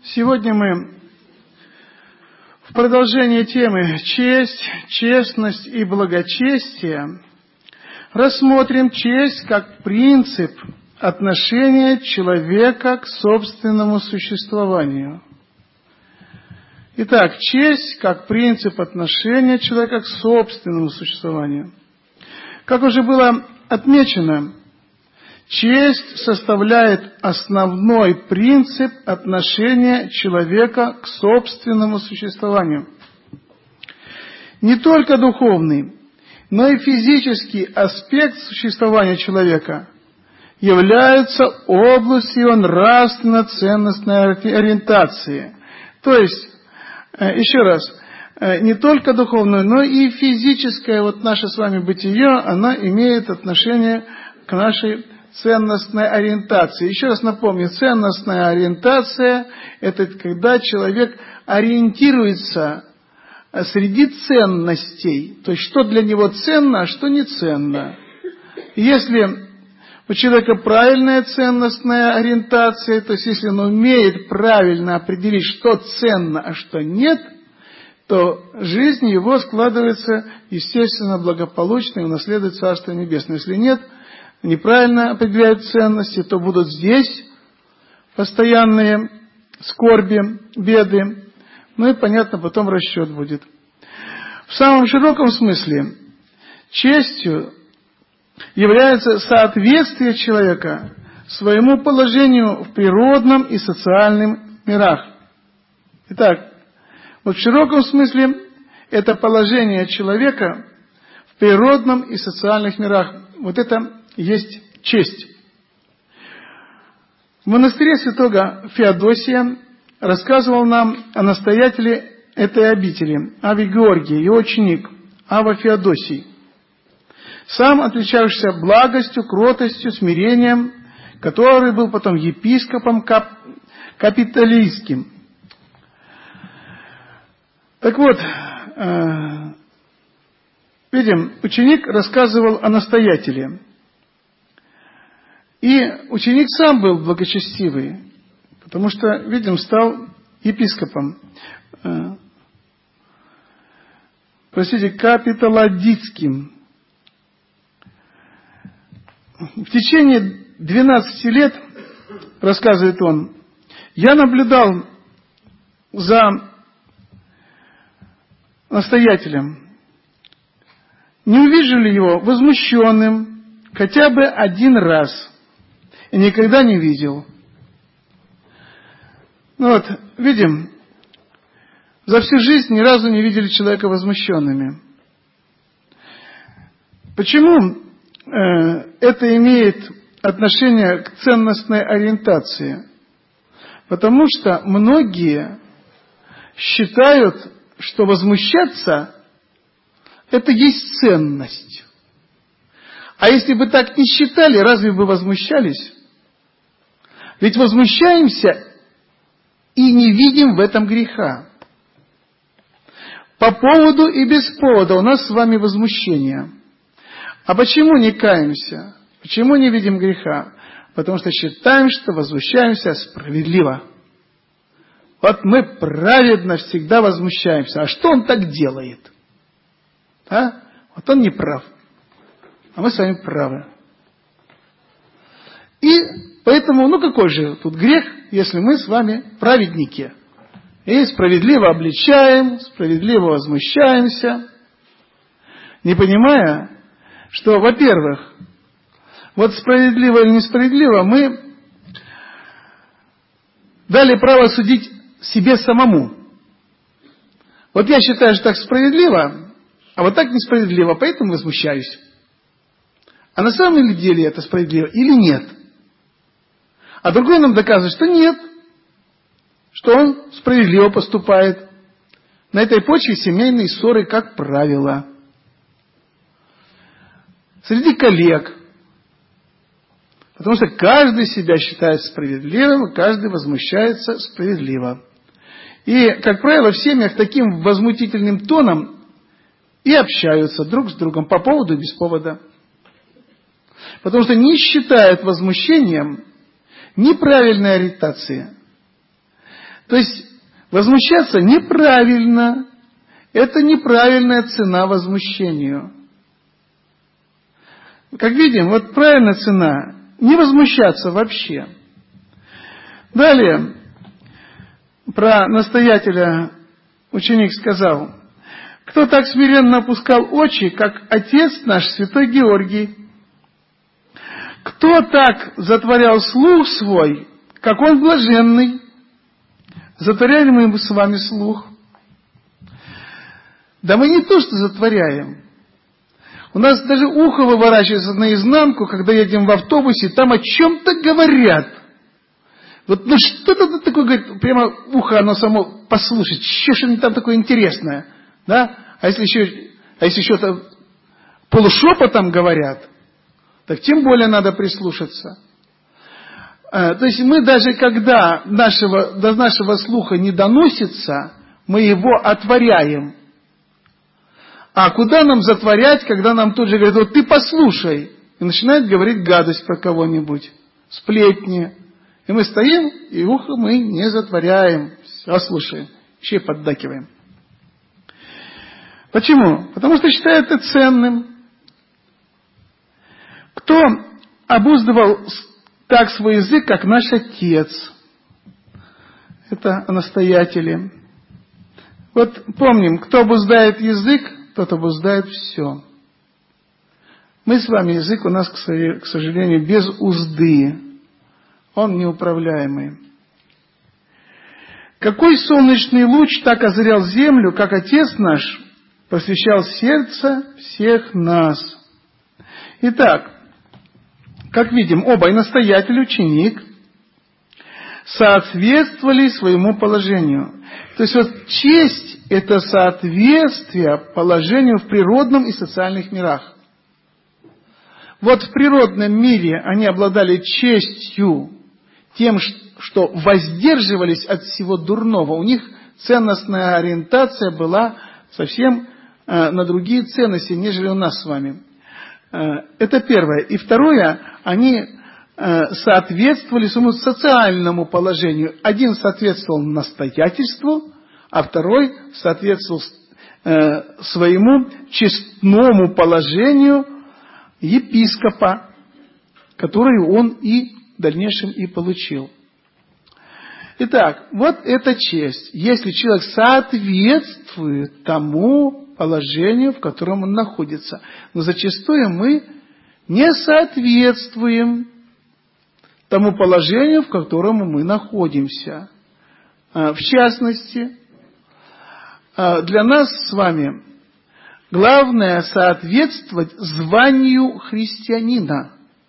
Сегодня мы в продолжении темы «Честь, честность и благочестие» рассмотрим честь как принцип отношения человека к собственному существованию. Итак, честь как принцип отношения человека к собственному существованию. Как уже было отмечено, честь составляет основной принцип отношения человека к собственному существованию. Не только духовный, но и физический аспект существования человека является областью нравственно-ценностной ориентации. То есть, еще раз, не только духовное, но и физическое, наше с вами бытие, оно имеет отношение к нашей ценностной ориентации. Еще раз напомню, ценностная ориентация – это когда человек ориентируется среди ценностей, то есть что для него ценно, а что не ценно. Если у человека правильная ценностная ориентация, то есть если он умеет правильно определить, что ценно, а что нет, то жизнь его складывается, естественно, благополучно и унаследует Царство Небесное. Если нет, неправильно определяют ценности, то будут здесь постоянные скорби, беды, ну и, понятно, потом расчет будет. В самом широком смысле честью является соответствие человека своему положению в природном и социальном мирах. Итак, в широком смысле это положение человека в природном и социальных мирах. Это есть честь. В монастыре святого Феодосия рассказывал нам о настоятеле этой обители, Аве Георгии, его ученик, Авва Феодосий, сам отличавшийся благостью, кротостью, смирением, который был потом епископом капитолийским. Так вот, видим, ученик рассказывал о настоятеле. И ученик сам был благочестивый, потому что, видим, стал епископом. Капитолийским. В течение 12 лет, рассказывает он, я наблюдал за настоятелем. Не увижу ли его возмущенным хотя бы один раз? И никогда не видел. Видим, за всю жизнь ни разу не видели человека возмущенными. Почему это имеет отношение к ценностной ориентации? Потому что многие считают, что возмущаться – это есть ценность. А если бы так не считали, разве бы возмущались? Ведь возмущаемся и не видим в этом греха. По поводу и без повода у нас с вами возмущение. А почему не каемся? Почему не видим греха? Потому что считаем, что возмущаемся справедливо. Мы праведно всегда возмущаемся. А что он так делает? Он не прав. А мы с вами правы. И поэтому, какой же тут грех, если мы с вами праведники? И справедливо обличаем, справедливо возмущаемся, не понимая, что, во-первых, справедливо или несправедливо мы дали право судить себе самому. Я считаю, что так справедливо, а так несправедливо, поэтому возмущаюсь. А на самом деле это справедливо или нет? А другой нам доказывает, что нет, что он справедливо поступает. На этой почве семейные ссоры, как правило. Среди коллег. Потому что каждый себя считает справедливым, каждый возмущается справедливо. И, как правило, в семьях таким возмутительным тоном и общаются друг с другом по поводу и без повода. Потому что не считают возмущением неправильной ориентации. То есть возмущаться неправильно. Это неправильная цена возмущению. Как видим, вот правильная цена – не возмущаться вообще. Далее, про настоятеля ученик сказал: кто так смиренно опускал очи, как отец наш святой Георгий? Кто так затворял слух свой, как он блаженный? Затворяли мы с вами слух? Да мы не то, что затворяем. У нас даже ухо выворачивается наизнанку, когда едем в автобусе, там о чем-то говорят. Вот ну что-то такое, говорит, прямо ухо оно само послушать, что там такое интересное. Да? А если еще полушепотом говорят, так тем более надо прислушаться. То есть мы даже когда до нашего слуха не доносится, мы его отворяем. А куда нам затворять, когда нам тут же говорят: вот ты послушай, и начинает говорить гадость про кого-нибудь, сплетни. И мы стоим, и ухо мы не затворяем, все слушаем, еще и поддакиваем. Почему? Потому что считают это ценным. Кто обуздывал так свой язык, как наш отец? Это настоятели. Вот помним, кто обуздает язык, тот обуздает все. Мы с вами, язык у нас, к сожалению, без узды. Он неуправляемый. Какой солнечный луч так озарял землю, как Отец наш просвещал сердце всех нас? Итак, как видим, оба, и настоятель, и ученик, соответствовали своему положению. То есть вот честь – это соответствие положению в природном и социальных мирах. Вот в природном мире они обладали честью тем, что воздерживались от всего дурного. У них ценностная ориентация была совсем на другие ценности, нежели у нас с вами. Это первое. И второе, они соответствовали своему социальному положению. Один соответствовал настоятельству, а второй соответствовал своему честному положению епископа, который он и в дальнейшем и получил. Итак, вот это честь. Если человек соответствует тому положению, в котором он находится. Но зачастую мы не соответствуем тому положению, в котором мы находимся. В частности, для нас с вами главное соответствовать званию христианина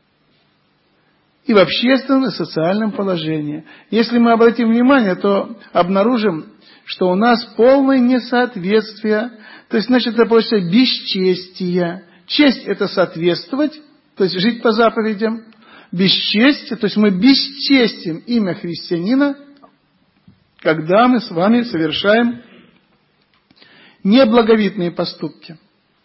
и в общественном и социальном положении. Если мы обратим внимание, то обнаружим, что у нас полное несоответствие. То есть, значит, это получается бесчестие. Честь – это соответствовать, то есть жить по заповедям. Бесчестие, то есть мы бесчестим имя христианина, когда мы с вами совершаем неблаговидные поступки.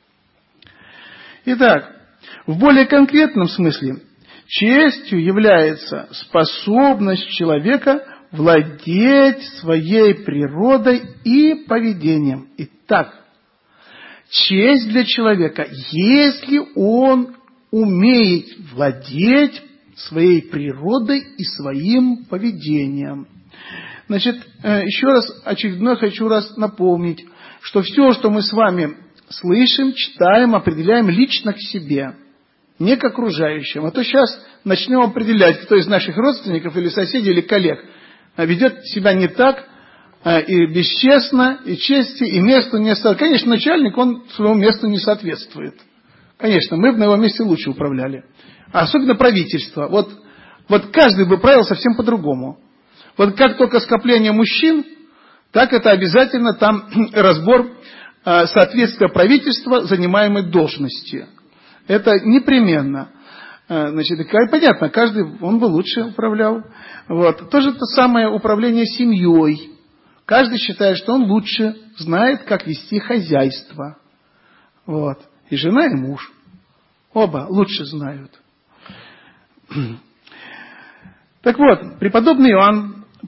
Итак, в более конкретном смысле, честью является способность человека владеть своей природой и поведением. Итак, честь для человека, если он умеет владеть своей природой и своим поведением. Значит, еще раз, очередной хочу раз напомнить, что все, что мы с вами слышим, читаем, определяем лично к себе, не к окружающим. А то сейчас начнем определять, кто из наших родственников или соседей или коллег ведет себя не так, и бесчестно, и чести, и месту не соответствует. Конечно, начальник, он своему месту не соответствует. Конечно, мы бы на его месте лучше управляли. А особенно правительство. Вот каждый бы правил совсем по-другому. Вот как только скопление мужчин, так это обязательно там разбор соответствия правительства занимаемой должности. Это непременно. Значит, понятно, каждый, он бы лучше управлял. Вот. То же самое управление семьей. Каждый считает, что он лучше знает, как вести хозяйство. Вот. И жена, и муж. Оба лучше знают. Так вот, преподобный Иоанн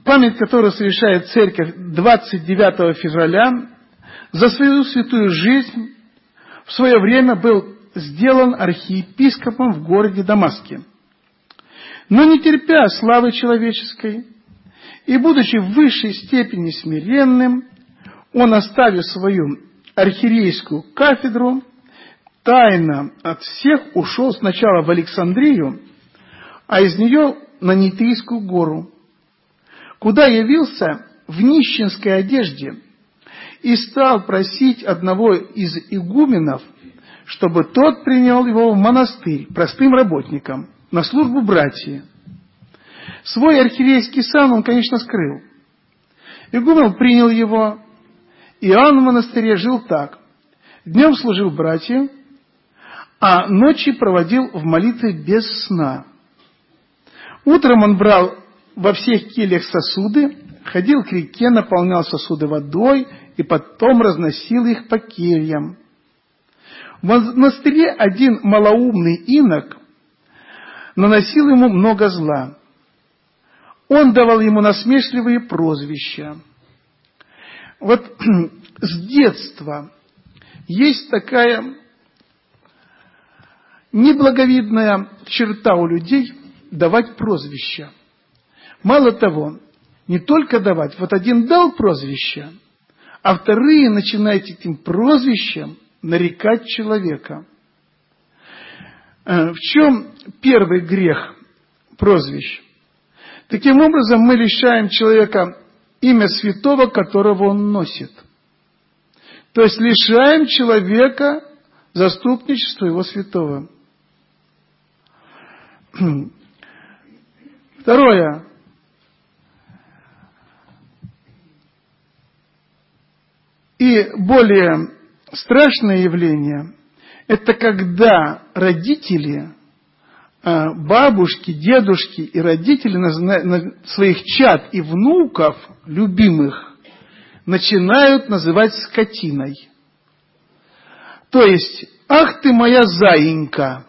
память которого совершает церковь 29 февраля, за свою святую жизнь в свое время был сделан архиепископом в городе Дамаске. Но не терпя славы человеческой и будучи в высшей степени смиренным, он, оставив свою архиерейскую кафедру, тайно от всех ушел сначала в Александрию, а из нее на Нитрийскую гору, куда явился в нищенской одежде и стал просить одного из игуменов, чтобы тот принял его в монастырь простым работником на службу братьи. Свой архиерейский сан он, конечно, скрыл. Игумен принял его, и он в монастыре жил так. Днем служил братьям, а ночи проводил в молитве без сна. Утром он брал во всех кельях сосуды, ходил к реке, наполнял сосуды водой и потом разносил их по кельям. В монастыре один малоумный инок наносил ему много зла. Он давал ему насмешливые прозвища. Вот с детства есть такая неблаговидная черта у людей давать прозвища. Мало того, не только давать, вот один дал прозвище, а вторые начинают этим прозвищем нарекать человека. В чем первый грех прозвищ? Таким образом, мы лишаем человека имя святого, которого он носит. То есть лишаем человека заступничества его святого. Второе. И более страшное явление – это когда родители, бабушки, дедушки и родители своих чад и внуков, любимых, начинают называть скотиной. То есть, ах ты моя заинька,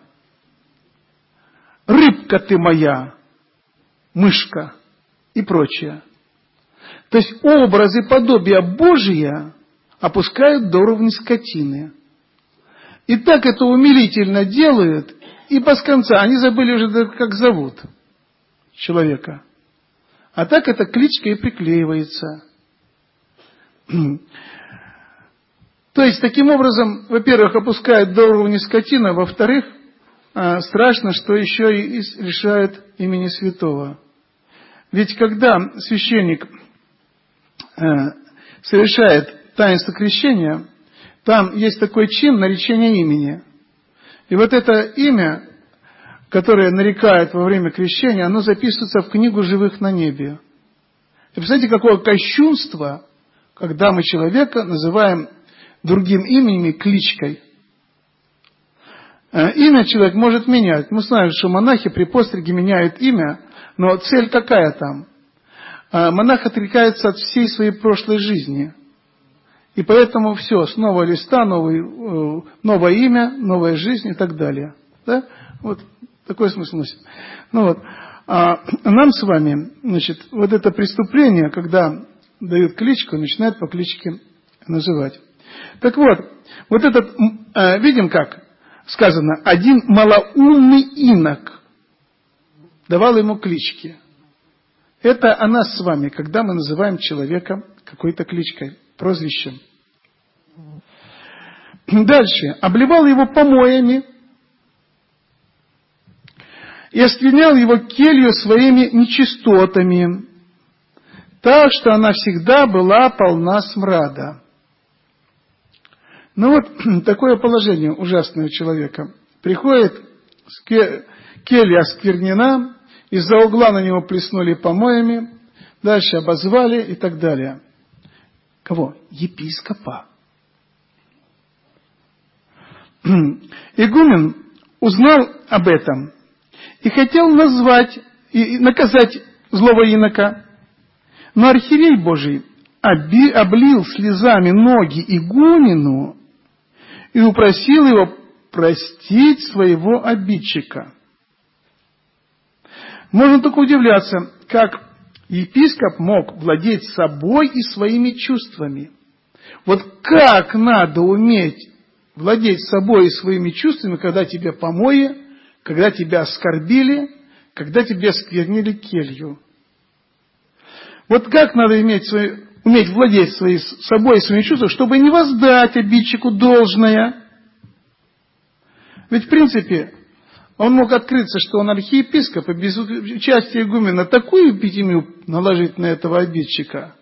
рыбка ты моя, мышка и прочее. То есть образы подобия Божия опускают до уровня скотины. И так это умилительно делают, и без конца они забыли уже, как зовут человека. А так эта кличка и приклеивается. То есть, таким образом, во-первых, опускают до уровня скотина, во-вторых, страшно, что еще и лишают имени святого. Ведь когда священник совершает таинство крещения, там есть такой чин наречения имени. И вот это имя, которое нарекают во время крещения, оно записывается в книгу живых на небе. И представляете, какое кощунство, когда мы человека называем другим именем, кличкой. Имя человек может менять. Мы знаем, что монахи при постриге меняют имя, но цель какая там? Монах отрекается от всей своей прошлой жизни. И поэтому все, с нового листа, новое имя, новая жизнь и так далее. Да? Вот такой смысл носит. Ну вот. А нам с вами, значит, вот это преступление, когда дают кличку, начинают по кличке называть. Так вот, вот этот, видим как сказано, один малоумный инок давал ему клички. Это о нас с вами, когда мы называем человека какой-то кличкой, прозвищем. Дальше. Обливал его помоями и осквернял его келью своими нечистотами, так что она всегда была полна смрада. Ну вот такое положение ужасное у человека. Приходит, келья осквернена, из-за угла на него плеснули помоями, дальше обозвали и так далее. Кого? Епископа. Игумен узнал об этом и хотел назвать и наказать злого инока, но архиерей Божий облил слезами ноги игумену и упросил его простить своего обидчика. Можно только удивляться, как епископ мог владеть собой и своими чувствами. Вот как надо уметь владеть собой и своими чувствами, когда тебе помои, когда тебя оскорбили, когда тебе осквернили келью. Вот как надо уметь владеть собой и своими чувствами, чтобы не воздать обидчику должное. Ведь в принципе он мог открыться, что он архиепископ, и без участия игумена такую эпидемию наложить на этого обидчика.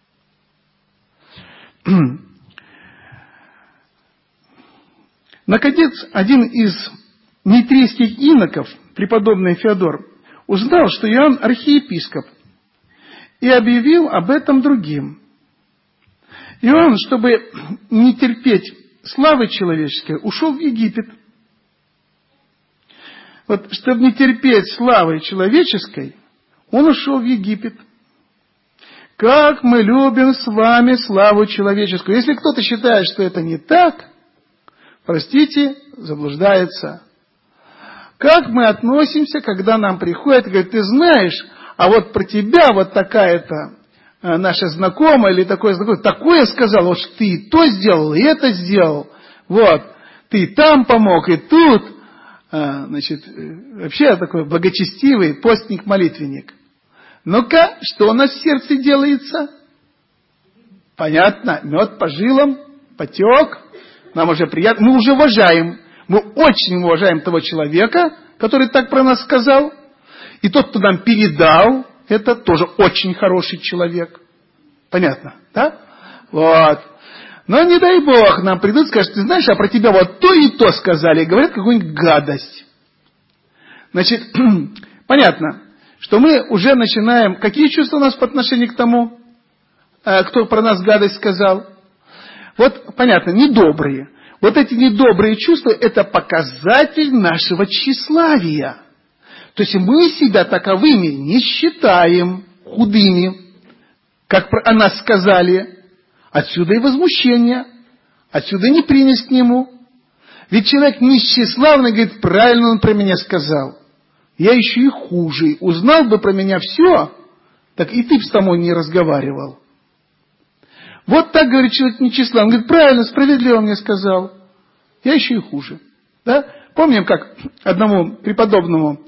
Наконец, один из нитрийских иноков, преподобный Феодор, узнал, что Иоанн архиепископ, и объявил об этом другим. И он, чтобы не терпеть славы человеческой, ушел в Египет. Вот, чтобы не терпеть славы человеческой, он ушел в Египет. Как мы любим с вами славу человеческую. Если кто-то считает, что это не так, простите, заблуждается. Как мы относимся, когда нам приходят и говорят: ты знаешь, а вот про тебя вот такая-то наша знакомая или такое знакомое, такое сказал, вот ты и то сделал, и это сделал. Вот, ты и там помог, и тут. Значит, вообще такой благочестивый постник-молитвенник. Ну-ка, что у нас в сердце делается? Понятно, мед по жилам, потек. Нам уже приятно, мы уже уважаем. Мы очень уважаем того человека, который так про нас сказал. И тот, кто нам передал, это тоже очень хороший человек. Понятно, да? Вот. Но не дай Бог, нам придут и скажут: ты знаешь, а про тебя вот то и то сказали, и говорят какую-нибудь гадость. Значит, понятно, что мы уже начинаем... Какие чувства у нас по отношению к тому, кто про нас гадость сказал? Вот, понятно, недобрые. Вот эти недобрые чувства, это показатель нашего тщеславия. То есть мы себя таковыми не считаем, худыми, как о нас сказали. Отсюда и возмущение, отсюда и неприязнь к нему. Ведь человек несчастливый говорит: правильно он про меня сказал. Я еще и хуже. Узнал бы про меня все, так и ты бы со мной не разговаривал. Вот так говорит человек нечестивый. Он говорит: правильно, справедливо мне сказал. Я еще и хуже. Да? Помним, как про одного преподобного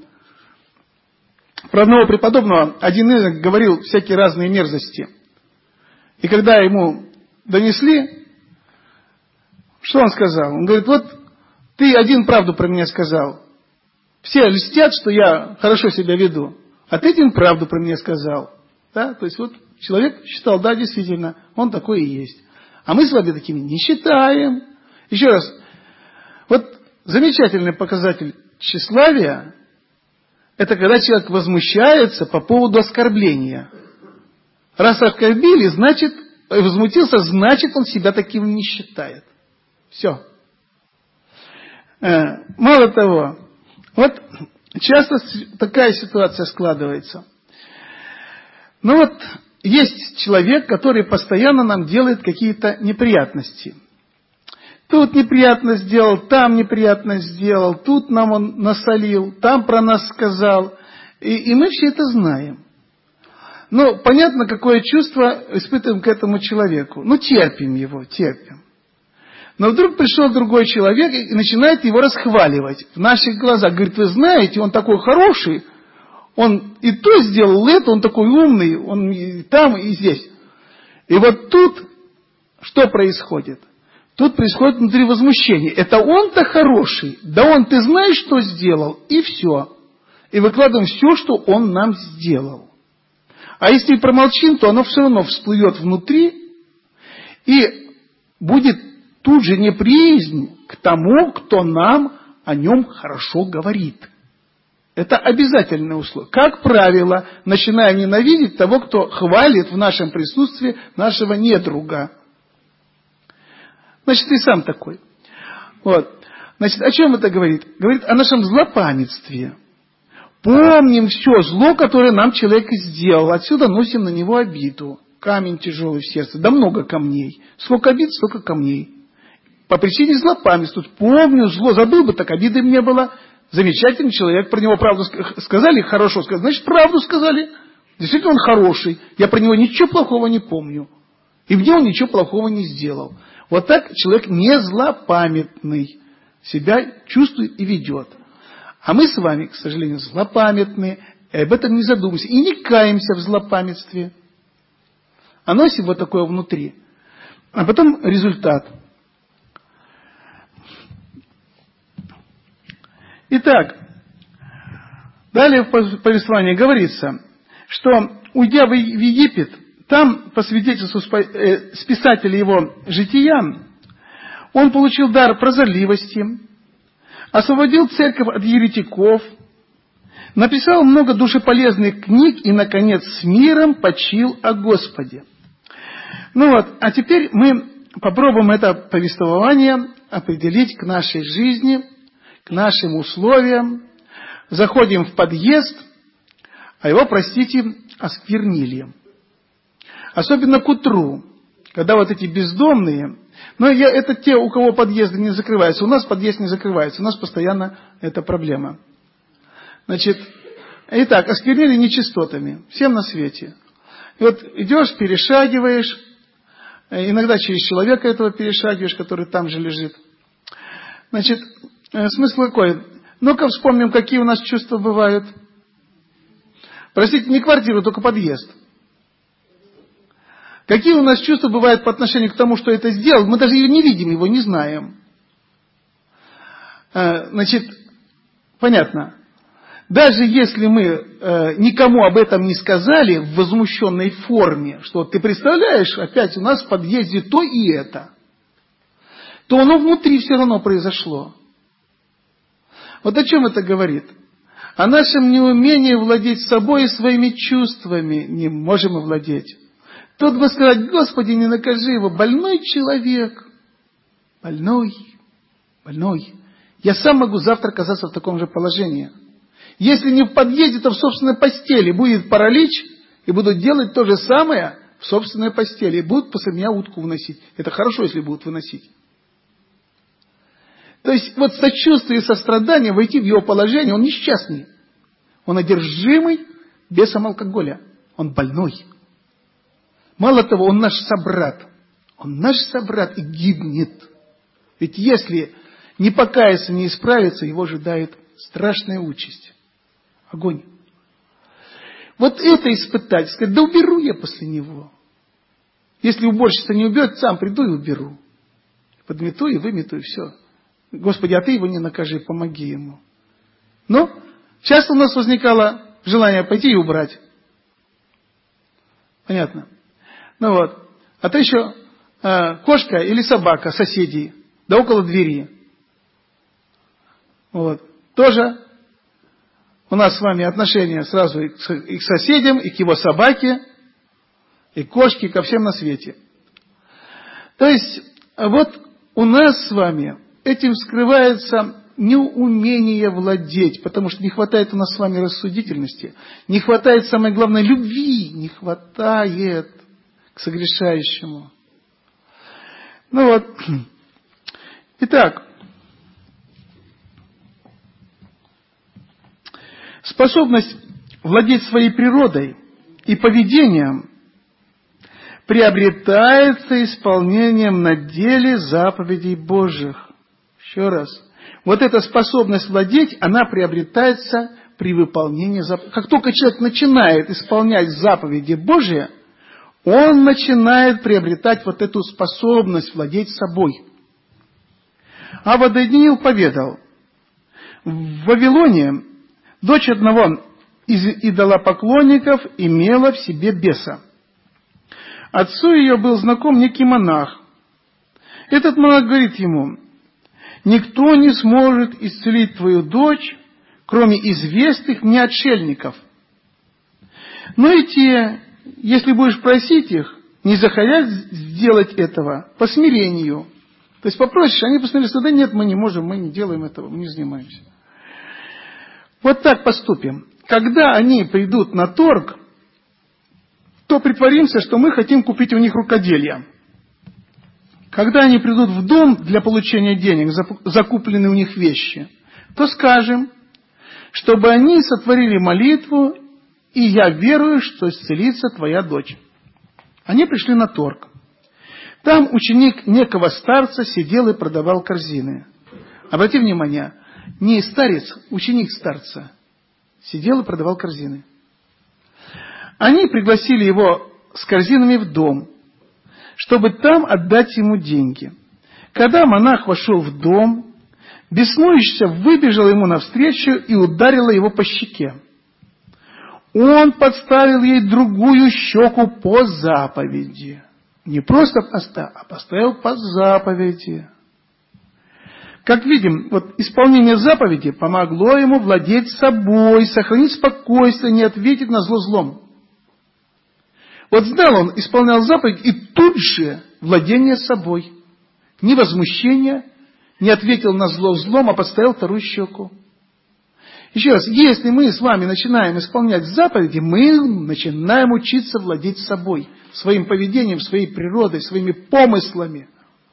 один инок говорил всякие разные мерзости. И когда ему донесли, что он сказал? Он говорит: вот ты один правду про меня сказал. Все льстят, что я хорошо себя веду. А ты один правду про меня сказал. Да? То есть вот человек считал: да, действительно, он такой и есть. А мы с вами такими не считаем. Еще раз. Вот замечательный показатель тщеславия — это когда человек возмущается по поводу оскорбления. Раз оскорбили, значит, возмутился, значит, он себя таким не считает. Все. Мало того, вот часто такая ситуация складывается. Ну вот, есть человек, который постоянно нам делает какие-то неприятности. Тут неприятность сделал, там неприятность сделал, тут нам он насолил, там про нас сказал. И мы все это знаем. Ну, понятно, какое чувство испытываем к этому человеку. Ну, терпим его, терпим. Но вдруг пришел другой человек и начинает его расхваливать в наших глазах. Говорит: вы знаете, он такой хороший, он и то сделал это, он такой умный, он и там, и здесь. И вот тут что происходит? Тут происходит внутри возмущение. Это он-то хороший, да он, ты знаешь, что сделал, и все. И выкладываем все, что он нам сделал. А если промолчим, то оно все равно всплывет внутри, и будет тут же неприязнь к тому, кто нам о нем хорошо говорит. Это обязательное условие. Как правило, начинаем ненавидеть того, кто хвалит в нашем присутствии нашего недруга. Значит, ты сам такой. Вот. Значит, о чем это говорит? Говорит о нашем злопамятстве. Помним все зло, которое нам человек сделал. Отсюда носим на него обиду. Камень тяжелый в сердце. Да много камней. Сколько обид, столько камней. По причине злопамятства. Помню зло. Забыл бы, так обиды мне было. Замечательный человек. Про него правду сказали, хорошо сказали. Значит, правду сказали. Действительно, он хороший. Я про него ничего плохого не помню. И мне он ничего плохого не сделал. Вот так человек не злопамятный себя чувствует и ведет. А мы с вами, к сожалению, злопамятные, и об этом не задумываемся. И не каемся в злопамятстве. А носим вот такое внутри. А потом результат. Итак, далее в повествовании говорится, что, уйдя в Египет, там, по свидетельству списателя его жития, он получил дар прозорливости, освободил церковь от еретиков, написал много душеполезных книг и, наконец, с миром почил о Господе. Ну вот, а теперь мы попробуем это повествование определить к нашей жизни, к нашим условиям. Заходим в подъезд, а его, простите, осквернили. Особенно к утру, когда вот эти бездомные, это те, у кого подъезды не закрываются. У нас подъезд не закрывается, у нас постоянно эта проблема. Значит, итак, осквернили нечистотами, всем на свете. И вот идешь, перешагиваешь, иногда через человека этого перешагиваешь, который там же лежит. Значит, смысл какой? Ну-ка вспомним, какие у нас чувства бывают. Простите, не квартира, только подъезд. Какие у нас чувства бывают по отношению к тому, что это сделал? Мы даже не видим его, не знаем. Значит, понятно. Даже если мы никому об этом не сказали в возмущенной форме, что ты представляешь, опять у нас в подъезде то и это, то оно внутри все равно произошло. Вот о чем это говорит? О нашем неумении владеть собой и своими чувствами не можем овладеть. Тут бы сказать: Господи, не накажи его, больной человек, больной. Я сам могу завтра оказаться в таком же положении. Если не в подъезде, то в собственной постели будет паралич, и будут делать то же самое в собственной постели, и будут после меня утку выносить. Это хорошо, если будут выносить. То есть, вот сочувствие и сострадание, войти в его положение, он несчастный. Он одержимый бесом алкоголя. Он больной. Мало того, он наш собрат. Он наш собрат и гибнет. Ведь если не покаяться, не исправиться, его ожидает страшная участь. Огонь. Вот это испытать, сказать: да уберу я после него. Если уборщица не уберет, сам приду и уберу. Подмету и вымету, и все. Господи, а ты его не накажи, помоги ему. Ну, часто у нас возникало желание пойти и убрать. Понятно? Ну вот. А то еще кошка или собака соседей, да около двери. Вот. Тоже у нас с вами отношения сразу и к соседям, и к его собаке, и к кошке, и ко всем на свете. То есть, вот у нас с вами этим скрывается неумение владеть, потому что не хватает у нас с вами рассудительности, не хватает, самое главное, любви, не хватает к согрешающему. Ну вот. Итак, способность владеть своей природой и поведением приобретается исполнением на деле заповедей Божьих. Еще раз. Вот эта способность владеть, она приобретается при выполнении заповедей. Как только человек начинает исполнять заповеди Божьи, он начинает приобретать вот эту способность владеть собой. Ава Даниил поведал: в Вавилоне дочь одного из идолопоклонников имела в себе беса. Отцу ее был знаком некий монах. Этот монах говорит ему: никто не сможет исцелить твою дочь, кроме известных мне отшельников. Но и те, если будешь просить их, не захотят сделать этого по смирению. То есть попросишь, они посмотрят, что да нет, мы не можем, мы не делаем этого, мы не занимаемся. Вот так поступим. Когда они придут на торг, то притворимся, что мы хотим купить у них рукоделие. Когда они придут в дом для получения денег, закупленные у них вещи, то скажем, чтобы они сотворили молитву и я верую, что исцелится твоя дочь». Они пришли на торг. Там ученик некого старца сидел и продавал корзины. Обрати внимание, не старец, ученик старца сидел и продавал корзины. Они пригласили его с корзинами в дом, чтобы там отдать ему деньги. Когда монах вошел в дом, беснующаяся выбежала ему навстречу и ударила его по щеке. Он подставил ей другую щеку по заповеди. Не просто поставил, а поставил по заповеди. Как видим, вот исполнение заповеди помогло ему владеть собой, сохранить спокойствие, не ответить на зло злом. Вот знал он, исполнял заповедь, и тут же владение собой. Ни возмущения, не ответил на зло злом, а подставил вторую щеку. Еще раз, если мы с вами начинаем исполнять заповеди, мы начинаем учиться владеть собой, своим поведением, своей природой, своими помыслами.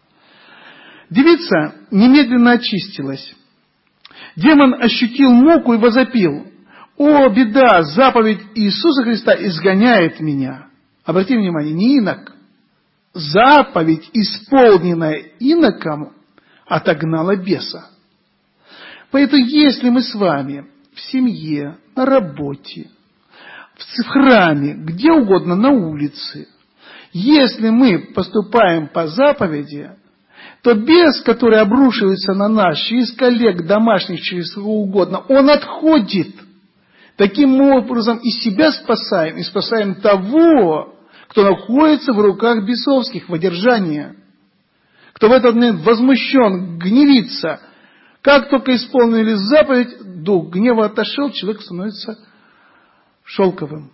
Девица немедленно очистилась. Демон ощутил муку и возопил: «О, беда! Заповедь Иисуса Христа изгоняет меня». Обрати внимание, не инок. Заповедь, исполненная иноком, отогнала беса. Поэтому, если мы с вами в семье, на работе, в храме, где угодно, на улице, если мы поступаем по заповеди, то бес, который обрушивается на нас через коллег, домашних, через кого угодно, он отходит. Таким образом и себя спасаем, и спасаем того, кто находится в руках бесовских, в одержании, кто в этот момент возмущен, гневится. Как только исполнили заповедь, дух гнева отошел, человек становится шелковым.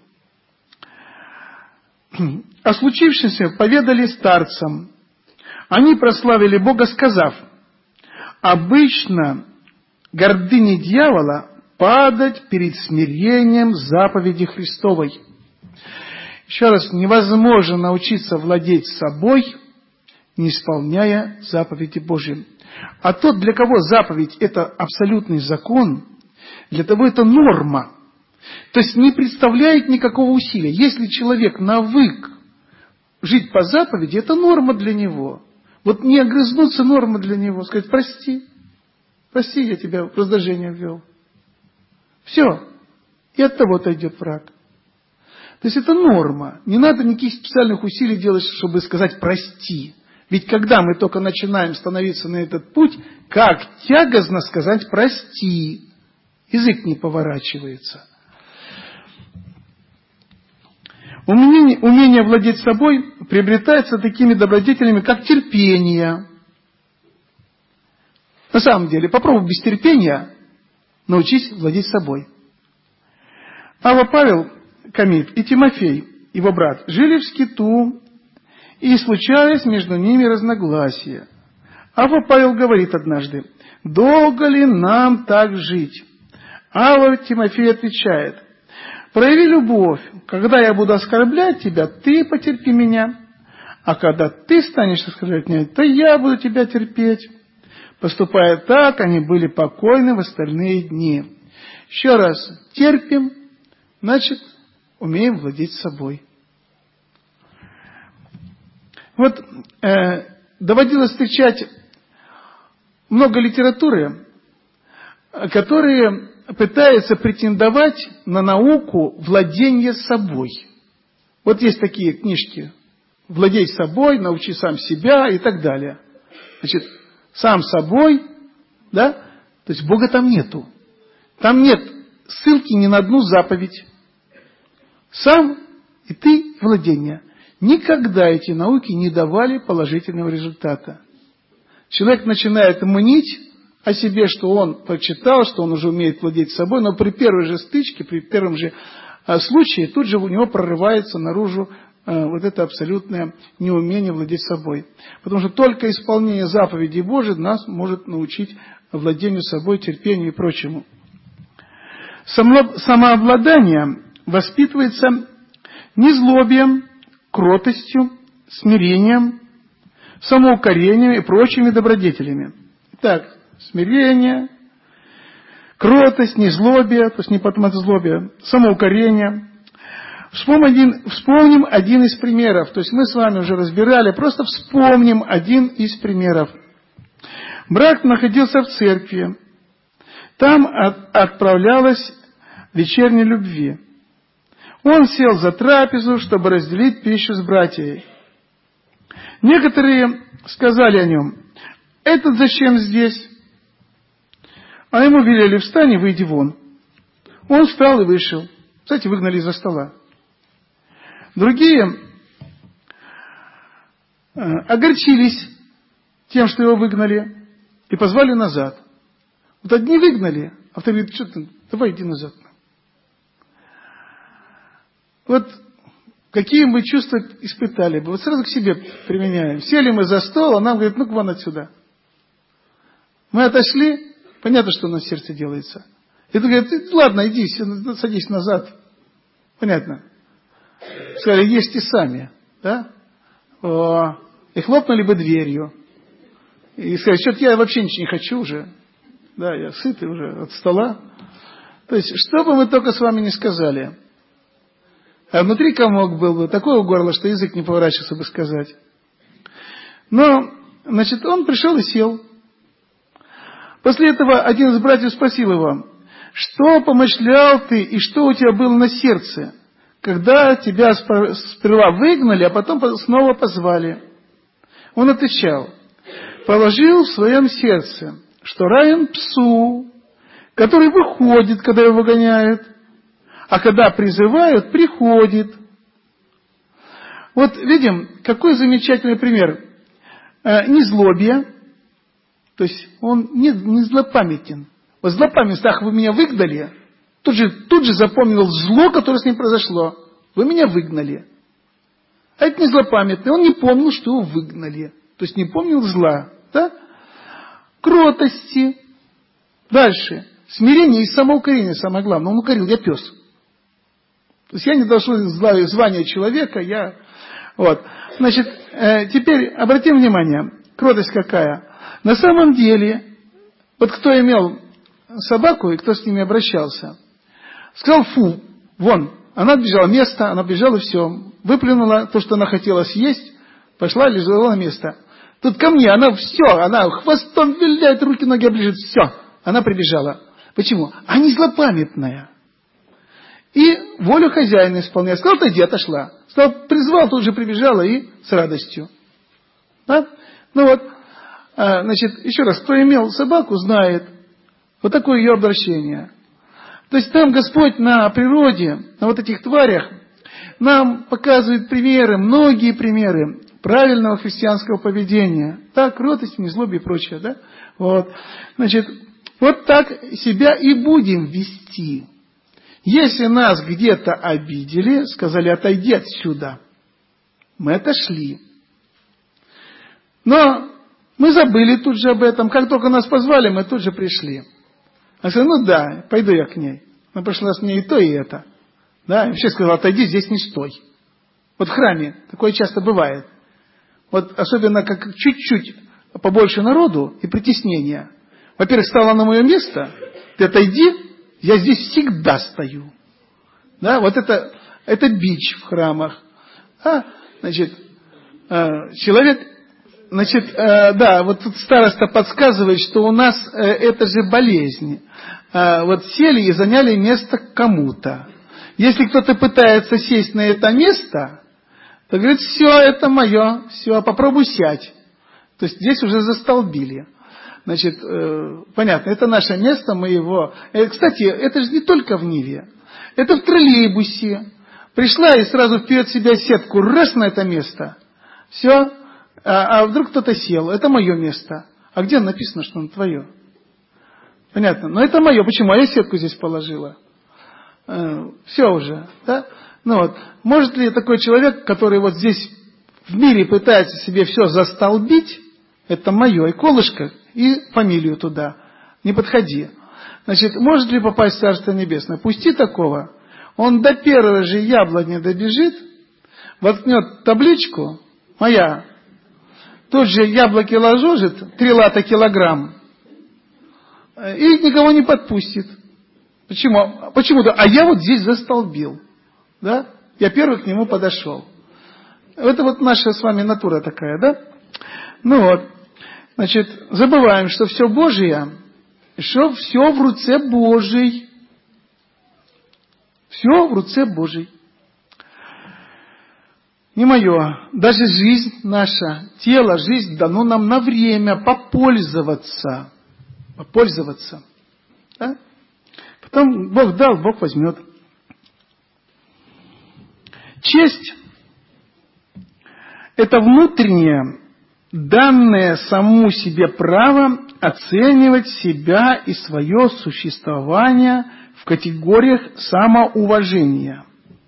О случившемся поведали старцам. Они прославили Бога, сказав: «Обычно гордыне дьявола падать перед смирением заповеди Христовой». Еще раз, невозможно научиться владеть собой, не исполняя заповеди Божьи. А тот, для кого заповедь – это абсолютный закон, для того это норма. То есть не представляет никакого усилия. Если человек навык жить по заповеди, это норма для него. Вот не огрызнуться — норма для него. Сказать: прости, я тебя в раздражение ввел. Все. И от того отойдет враг. То есть это норма. Не надо никаких специальных усилий делать, чтобы сказать прости. Ведь когда мы только начинаем становиться на этот путь, как тягостно сказать прости. Язык не поворачивается. Умение владеть собой приобретается такими добродетелями, как терпение. На самом деле, попробуй без терпения научись владеть собой. Авва Павел Камиф и Тимофей, его брат, жили в скиту, и случались между ними разногласия. Авва Павел говорит однажды: «Долго ли нам так жить?» Авва Тимофей отвечает: «Прояви любовь. Когда я буду оскорблять тебя, ты потерпи меня. А когда ты станешь оскорблять меня, то я буду тебя терпеть». Поступая так, они были покойны в остальные дни. Еще раз, терпим, значит, умеем владеть собой. Вот доводилось встречать много литературы, которые пытаются претендовать на науку владения собой. Вот есть такие книжки: «Владей собой», «Научи сам себя» и так далее. Значит, сам собой, да, то есть Бога там нету. Там нет ссылки ни на одну заповедь. Сам и ты — владение. Никогда эти науки не давали положительного результата. Человек начинает мнить о себе, что он прочитал, что он уже умеет владеть собой, но при первой же стычке, при первом же случае, тут же у него прорывается наружу вот это абсолютное неумение владеть собой. Потому что только исполнение заповедей Божьих нас может научить владению собой, терпению и прочему. Самообладание воспитывается незлобием, кротостью, смирением, самоукорением и прочими добродетелями. Итак, смирение, кротость, незлобие, то есть не потом от злобия, самоукорение, Вспомним один из примеров. То есть мы с вами уже разбирали, просто вспомним один из примеров. Брат находился в церкви. Там отправлялась вечерня любви. Он сел за трапезу, чтобы разделить пищу с братьями. Некоторые сказали о нем: «Этот зачем здесь?» А ему велели: «Встань и выйди вон». Он встал и вышел. Кстати, выгнали из-за стола. Другие огорчились тем, что его выгнали, и позвали назад. Вот одни выгнали, а вторые: «Что ты, давай иди назад». Вот какие мы чувства испытали бы. Вот сразу к себе применяем. Сели мы за стол, а нам говорят: «Ну-ка вон отсюда». Мы отошли, понятно, что у нас в сердце делается. И тут говорят: «Ладно, иди, садись назад». Понятно. Сказали: «Ешьте сами». Да? И хлопнули бы дверью. И сказали: «Что-то я вообще ничего не хочу уже. Да, я сытый уже от стола». То есть, что бы мы только с вами не сказали. А внутри комок был бы, такое горло, что язык не поворачивался бы сказать. Но, значит, он пришел и сел. После этого один из братьев спросил его: «Что помышлял ты и что у тебя было на сердце, когда тебя сперва выгнали, а потом снова позвали?» Он отвечал: «Положил в своем сердце, что равен псу, который выходит, когда его выгоняют, а когда призывают, приходит». Вот видим, какой замечательный пример. Незлобие, то есть он не злопамятен. Вот злопамятен: «Ах, вы меня выгнали», тут же запомнил зло, которое с ним произошло. Вы меня выгнали. А это не злопамятный, он не помнил, что его выгнали. То есть не помнил зла. Да? Кротости. Дальше. Смирение и самоукорение, самое главное. Он укорил: «Я пес». То есть я не дошло звания человека, я... Вот. Значит, теперь обратим внимание, кротость какая. На самом деле, вот кто имел собаку и кто с ними обращался, сказал: «Фу, вон». Она отбежала место, она бежала, и все. Выплюнула то, что она хотела съесть, пошла, лежала на место. Тут ко мне, она хвостом виляет, руки, ноги оближет, все. Она прибежала. Почему? Она злопамятная. И волю хозяина исполняет. Сказал: «Отойди», отошла. Призвал, тут же прибежала и с радостью. Да? Ну вот, значит, еще раз, кто имел собаку, знает. Вот такое ее обращение. То есть там Господь на природе, на вот этих тварях, нам показывает примеры, многие примеры правильного христианского поведения. Так, кротость, незлобие и прочее. Да? Вот. Значит, вот так себя и будем вести. Если нас где-то обидели, сказали: «Отойди отсюда», мы отошли. Но мы забыли тут же об этом. Как только нас позвали, мы тут же пришли. Я сказал: «Ну да, пойду я к ней». Но пришлось мне и то, и это. Да? И вообще сказал: «Отойди, здесь не стой». Вот в храме такое часто бывает. Вот особенно как чуть-чуть побольше народу и притеснения. Во-первых, стала на мое место, ты отойди, я здесь всегда стою. Да? Вот это бич в храмах. Значит, человек... Значит, да, вот тут староста подсказывает, что у нас это же болезнь. Вот сели и заняли место кому-то. Если кто-то пытается сесть на это место, то говорит: «Все, это мое, все, попробуй сядь». То есть здесь уже застолбили. Значит, понятно, это наше место, мы его... Кстати, это же не только в Ниве. Это в троллейбусе. Пришла и сразу вперед себя сетку, раз на это место. Все. А вдруг кто-то сел, это мое место. А где написано, что оно твое? Понятно. Но это мое. Почему? А я сетку здесь положила. Все уже. Да? Ну вот. Может ли такой человек, который вот здесь в мире пытается себе все застолбить, это мое, и колышко, и фамилию туда. Не подходи. Значит, может ли попасть в Царство Небесное? Пусти такого. Он до первого же яблони добежит, воткнет табличку «Моя». Тут же яблоки ложит, 3 лата килограмм, и никого не подпустит. Почему? Почему-то. А я вот здесь застолбил. Да? я первый к нему подошел. Это вот наша с вами натура такая, да? Ну вот, значит, забываем, что все Божие, что все в руце Божий. Все в руце Божий. Не мое. Даже жизнь наша, тело, жизнь дано нам на время попользоваться. Попользоваться. Да? Потом Бог дал, Бог возьмет. Честь – это внутреннее, данное самому себе право оценивать себя и свое существование в категориях самоуважения.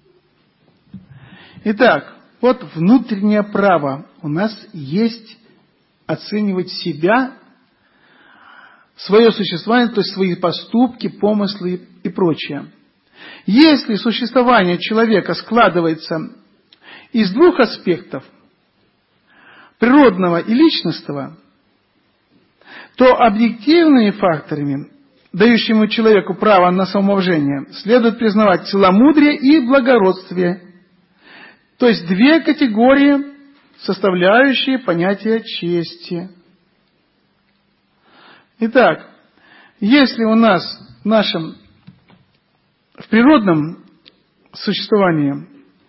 Итак, вот внутреннее право у нас есть оценивать себя, свое существование, то есть свои поступки, помыслы и прочее. Если существование человека складывается из двух аспектов, природного и личностного, то объективными факторами, дающими человеку право на самоуважение, следует признавать целомудрие и благородствие. То есть две категории, составляющие понятие чести. Итак, если у нас в природном существовании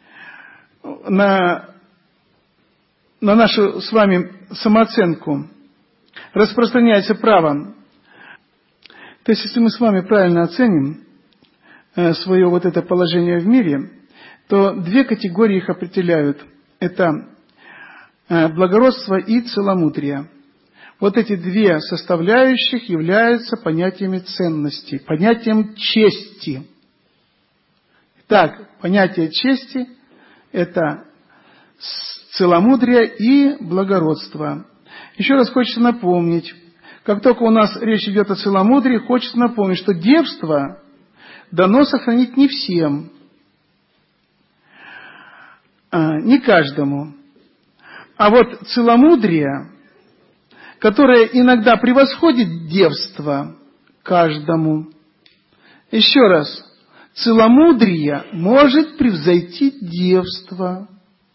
на нашу с вами самооценку распространяется право, то есть если мы с вами правильно оценим свое вот это положение в мире, то две категории их определяют. Это благородство и целомудрие. Вот эти две составляющих являются понятиями ценности, понятием чести. Так, понятие чести – это целомудрие и благородство. Еще раз хочется напомнить, как только у нас речь идет о целомудрии, хочется напомнить, что девство дано сохранить не всем, не каждому. А вот целомудрие, которое иногда превосходит девство, каждому. Еще раз, целомудрие может превзойти девство.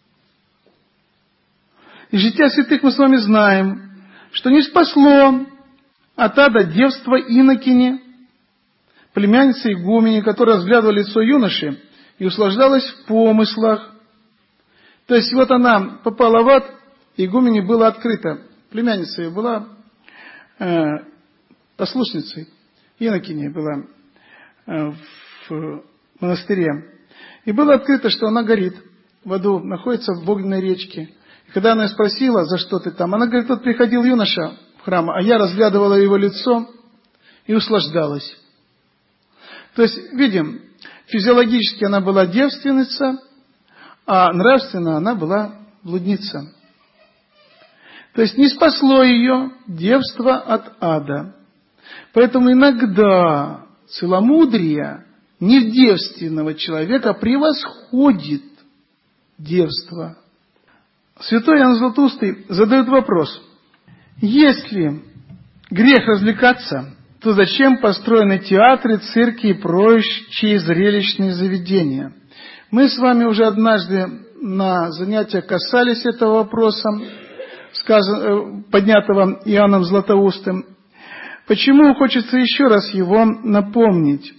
Из жития святых мы с вами знаем, что не спасло от ада девство инокини, племянницы игумени, которая разглядывала лицо юноши и услаждалась в помыслах. То есть вот она попала в ад, игумени было открыто. Племянница ее была послушницей, инокиней была в монастыре. И было открыто, что она горит в аду, находится в огненной речке. И когда она спросила, за что ты там, она говорит, вот приходил юноша в храм, а я разглядывала его лицо и услаждалась. То есть, видим, физиологически она была девственница, а нравственно она была блудница. То есть не спасло ее девство от ада. Поэтому иногда целомудрие невдевственного человека превосходит девство. Святой Иоанн Златоустый задает вопрос: если грех развлекаться, то зачем построены театры, цирки и прочие зрелищные заведения? Мы с вами уже однажды на занятиях касались этого вопроса, поднятого Иоанном Златоустым. Почему хочется еще раз его напомнить?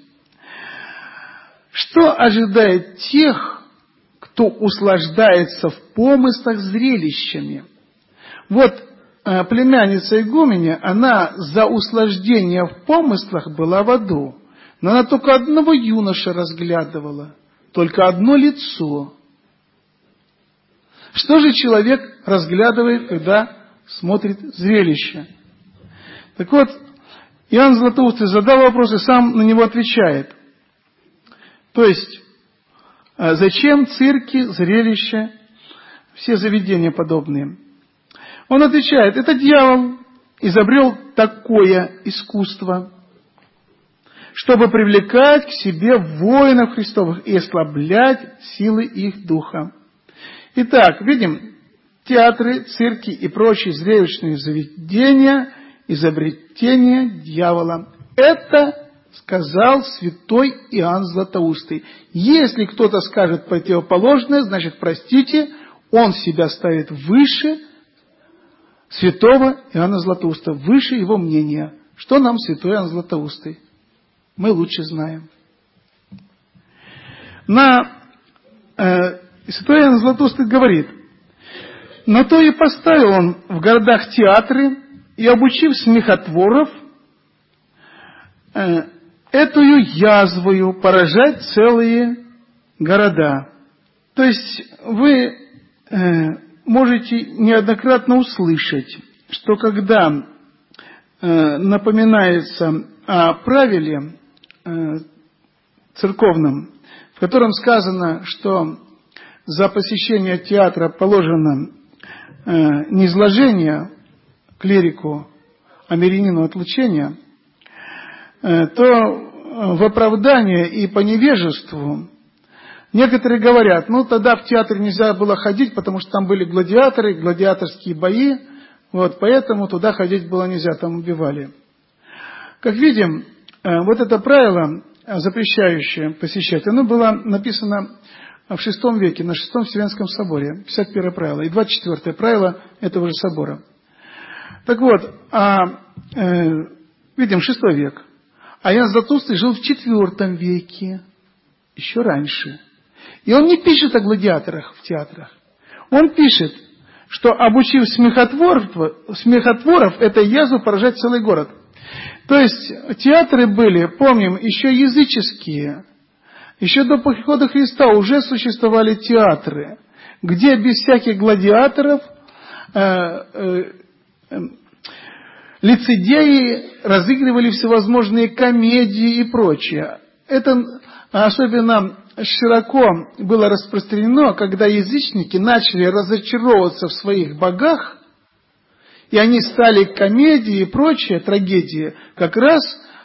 Что ожидает тех, кто услаждается в помыслах зрелищами? Вот племянница игуменя, она за услаждение в помыслах была в аду, но она только одного юноша разглядывала, только одно лицо. Что же человек разглядывает, когда смотрит зрелище? Так вот, Иоанн Златоустый задал вопрос и сам на него отвечает. То есть, зачем цирки, зрелища, все заведения подобные? Он отвечает, это дьявол изобрел такое искусство, чтобы привлекать к себе воинов Христовых и ослаблять силы их духа. Итак, видим, театры, цирки и прочие зрелищные заведения – изобретение дьявола. Это сказал святой Иоанн Златоустый. Если кто-то скажет противоположное, значит, простите, он себя ставит выше святого Иоанна Златоуста, выше его мнения. Что нам святой Иоанн Златоустый? Мы лучше знаем. Святой Иоанн Златоустый говорит: на то и поставил он в городах театры, и, обучив смехотворов, этую язвою поражать целые города. То есть вы можете неоднократно услышать, что когда напоминается о правиле церковном, в котором сказано, что за посещение театра положено низложение клирику, а мирянину отлучение, то в оправдание и по невежеству некоторые говорят: ну тогда в театр нельзя было ходить, потому что там были гладиаторы, гладиаторские бои, вот, поэтому туда ходить было нельзя, там убивали. Как видим, вот это правило, запрещающее посещать, оно было написано в VI веке, на VI Вселенском соборе, 51 правило, и 24 правило этого же собора. Так вот, видим, 6 век. А Иоанн Златоустый жил в IV веке, еще раньше. И он не пишет о гладиаторах в театрах. Он пишет, что, обучив смехотворов, этой язву поражать целый город. То есть театры были, помним, еще языческие. Еще до прихода Христа уже существовали театры, где без всяких гладиаторов лицедеи разыгрывали всевозможные комедии и прочее. Это особенно широко было распространено, когда язычники начали разочаровываться в своих богах, и они стали комедии и прочее, трагедии, как раз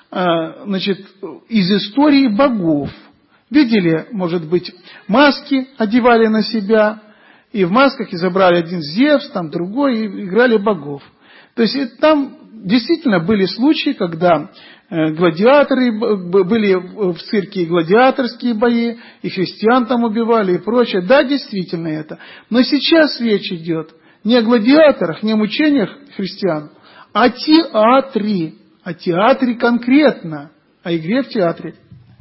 из истории богов. Видели, может быть, маски одевали на себя, и в масках изобрали один Зевс, там другой, и играли богов. То есть там действительно были случаи, когда гладиаторы, были в цирке и гладиаторские бои, и христиан там убивали и прочее. Да, действительно это. Но сейчас речь идет не о гладиаторах, не о мучениях христиан, а о театре. О театре конкретно, о игре в театре.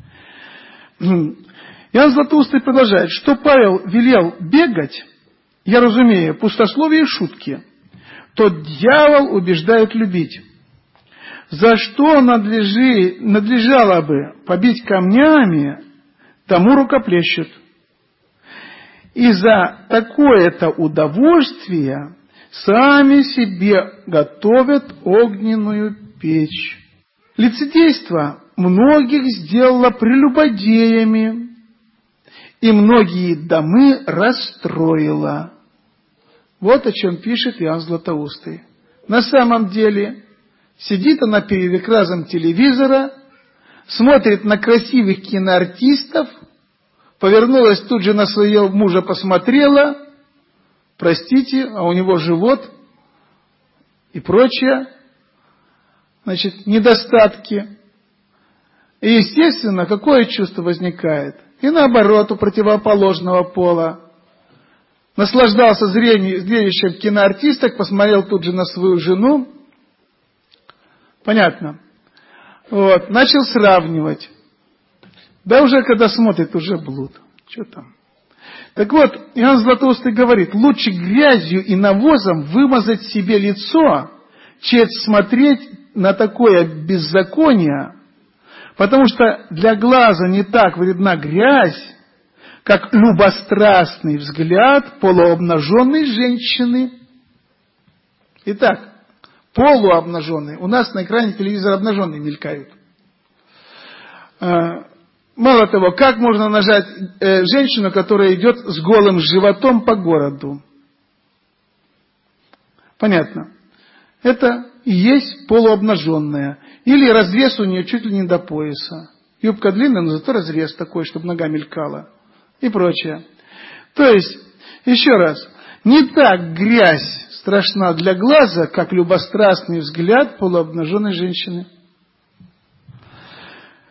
Иоанн Златоустый продолжает, что Павел велел бегать, я разумею, пустословие и шутки, то дьявол убеждает любить. За что надлежало бы побить камнями, тому рукоплещут. И за такое-то удовольствие сами себе готовят огненную печь. Лицедейство многих сделало прелюбодеями, и многие домы расстроило. Вот о чем пишет Иоанн Златоустый. На самом деле, сидит она перед экраном телевизора, смотрит на красивых киноартистов, повернулась тут же на своего мужа, посмотрела, простите, а у него живот и прочее, недостатки. И, естественно, какое чувство возникает? И наоборот, у противоположного пола. Наслаждался зрелищем киноартисток, посмотрел тут же на свою жену. Понятно. Вот, начал сравнивать. Да уже когда смотрит, уже блуд. Что там? Так вот, Иоанн Златоустый говорит, лучше грязью и навозом вымазать себе лицо, чем смотреть на такое беззаконие, потому что для глаза не так вредна грязь, как любострастный взгляд полуобнаженной женщины. Итак, полуобнаженные. У нас на экране телевизора обнаженные мелькают. Мало того, как можно нажать женщину, которая идет с голым животом по городу? Понятно. Это и есть полуобнаженная. Или разрез у нее чуть ли не до пояса. Юбка длинная, но зато разрез такой, чтобы нога мелькала. И прочее. То есть, еще раз, не так грязь страшна для глаза, как любострастный взгляд полуобнаженной женщины.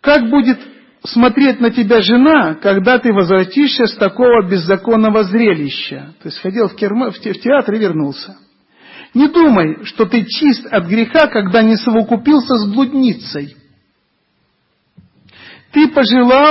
как будет смотреть на тебя жена, когда ты возвратишься с такого беззаконного зрелища? То есть ходил в театр и вернулся. Не думай, что ты чист от греха, когда не совокупился с блудницей. Ты по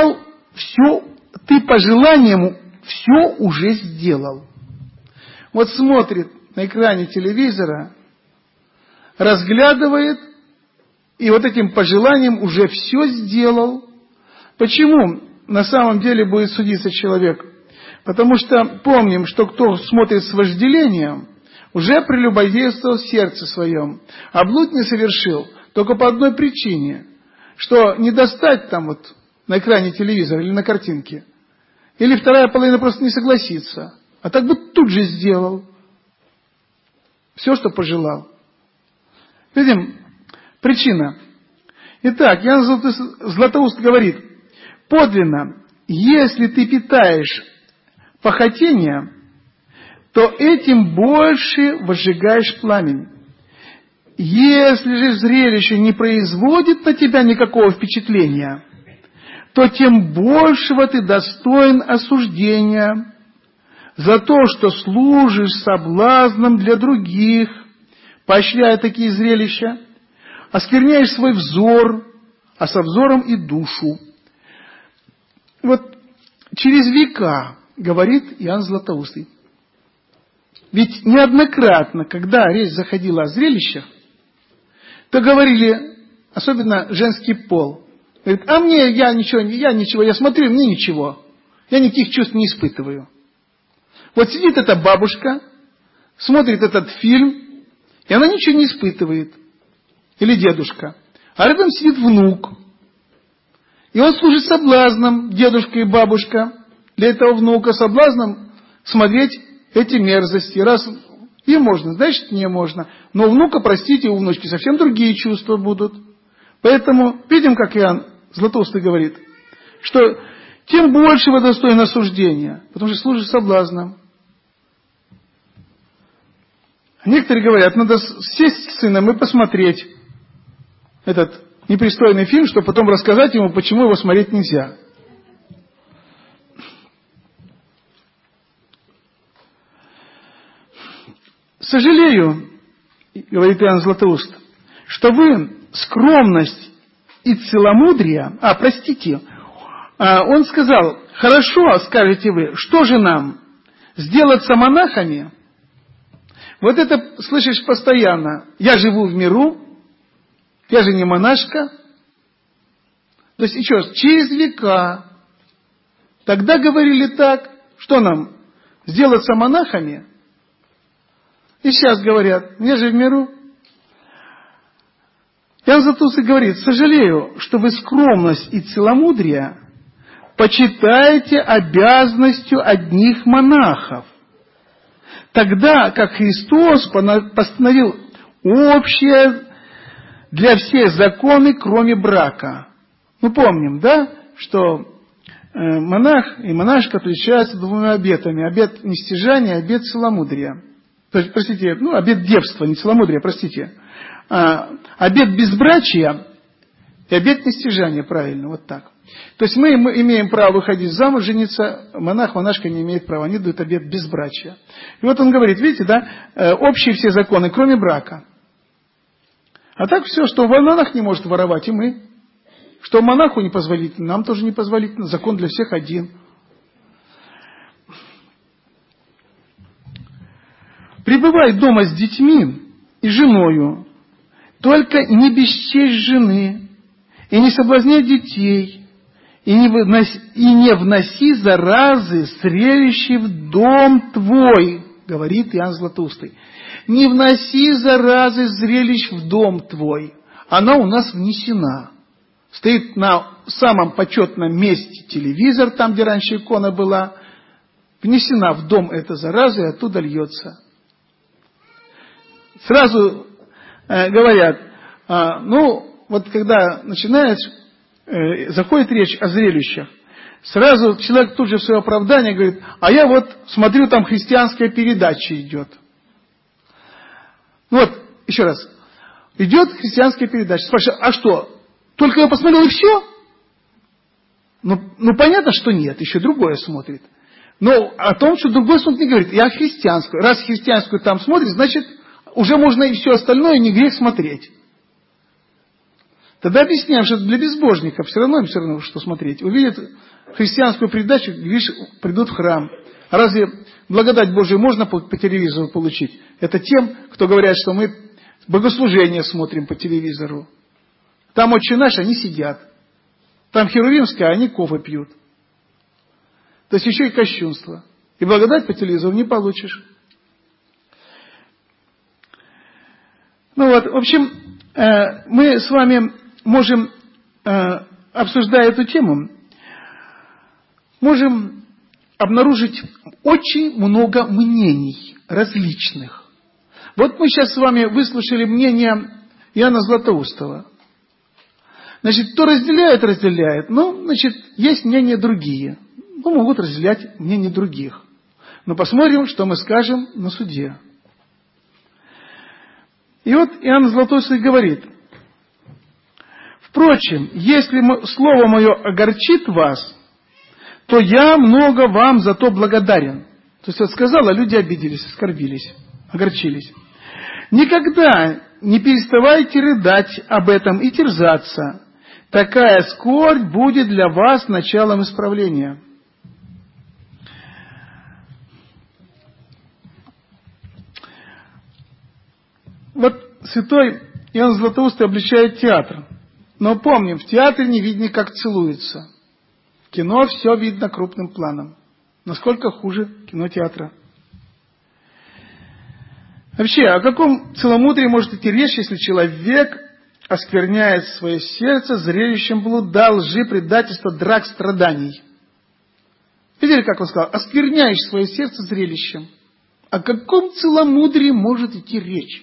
желаниям все уже сделал. Вот смотрит на экране телевизора, разглядывает, и вот этим пожеланием уже все сделал. Почему на самом деле будет судиться человек? Потому что помним, что кто смотрит с вожделением, уже прелюбодействовал в сердце своем, а блуд не совершил только по одной причине, что не достать там вот на экране телевизора или на картинке, или вторая половина просто не согласится, а так бы тут же сделал все, что пожелал. Видим, причина. Итак, Иоанн Златоуст говорит: подлинно, если ты питаешь похотение, то этим больше возжигаешь пламень. Если же зрелище не производит на тебя никакого впечатления, то тем большего ты достоин осуждения за то, что служишь соблазном для других, поощряя такие зрелища, оскверняешь свой взор, а со взором и душу. Вот через века, говорит Иоанн Златоустый. Ведь неоднократно, когда речь заходила о зрелищах, то говорили, особенно женский пол, говорит: а мне я ничего, я смотрю, мне ничего, я никаких чувств не испытываю. Вот сидит эта бабушка, смотрит этот фильм, и она ничего не испытывает. Или дедушка. А рядом сидит внук. И он служит соблазном, дедушка и бабушка, для этого внука соблазном смотреть эти мерзости. Раз им можно, значит не можно. Но у внука, простите, у внучки совсем другие чувства будут. Поэтому видим, как Иоанн Златоустый говорит, что тем больше вы достойны осуждения, потому что служит соблазном. Некоторые говорят, надо сесть с сыном и посмотреть этот непристойный фильм, чтобы потом рассказать ему, почему его смотреть нельзя. Сожалею, говорит Иоанн Златоуст, что вы скромность и целомудрие... он сказал: хорошо, скажете вы, что же нам, сделаться монахами? Вот это слышишь постоянно. Я живу в миру, я же не монашка. То есть, еще раз, через века. Тогда говорили так, что нам, сделаться монахами? И сейчас говорят, я же в миру. Иоанн Златоустый говорит: сожалею, что вы скромность и целомудрие почитаете обязанностью одних монахов, тогда как Христос постановил общее для всех законы, кроме брака. Мы помним, да, что монах и монашка отличаются двумя обетами. Обет нестяжания, обет целомудрия. То есть, простите, обет девства, не целомудрия, простите. Обет безбрачия и обет нестяжания, правильно, вот так. То есть мы имеем право выходить замуж, жениться, монах, монашка не имеет права, они дают обет безбрачия. И вот он говорит, видите, да, общие все законы, кроме брака. А так все, что монах не может воровать, и мы. Что монаху не позволительно, нам тоже не позволительно, закон для всех один. Пребывай дома с детьми и женою, только не бесчесть жены, и не соблазняй детей, и не вноси заразы зрелища в дом твой, говорит Иоанн Златоустый. Не вноси заразы зрелищ в дом твой. Она у нас внесена. Стоит на самом почетном месте телевизор, там, где раньше икона была. Внесена в дом эта зараза, и оттуда льется. Сразу говорят, вот когда заходит речь о зрелищах, сразу человек тут же в свое оправдание говорит: а я вот смотрю, там христианская передача идет. Вот, еще раз. Идет христианская передача. Спрашиваю, а что, только я посмотрел и все? Ну, понятно, что нет, еще другое смотрит. Но о том, что другой смотрит, не говорит. Я христианскую. Раз христианскую там смотрит, значит, уже можно и все остальное не грех смотреть. Тогда объясняем, что для безбожников все равно что смотреть. Увидят христианскую передачу, видишь, придут в храм. А разве благодать Божию можно по телевизору получить? Это тем, кто говорят, что мы богослужение смотрим по телевизору. Там «Отче наш», они сидят. Там Херувимская, а они кофе пьют. То есть еще и кощунство. И благодать по телевизору не получишь. Ну вот, в общем, мы с вами можем, обсуждая эту тему, можем обнаружить очень много мнений различных. Вот мы сейчас с вами выслушали мнение Иоанна Златоустова. Значит, кто разделяет, но, значит, есть мнения другие. Ну, могут разделять мнения других. Но посмотрим, что мы скажем на суде. И вот Иоанн Златоуст говорит: «Впрочем, если слово мое огорчит вас, то я много вам за то благодарен». То есть, вот сказал, а люди обиделись, оскорбились, огорчились. «Никогда не переставайте рыдать об этом и терзаться. Такая скорбь будет для вас началом исправления». Вот святой Иоанн Златоуст обличает театр. Но помним, в театре не видно, как целуются. В кино все видно крупным планом. Насколько хуже кино театра. Вообще, о каком целомудрии может идти речь, если человек оскверняет свое сердце зрелищем блуда, лжи, предательства, драк, страданий? Видели, как он сказал? Оскверняешь свое сердце зрелищем. О каком целомудрии может идти речь?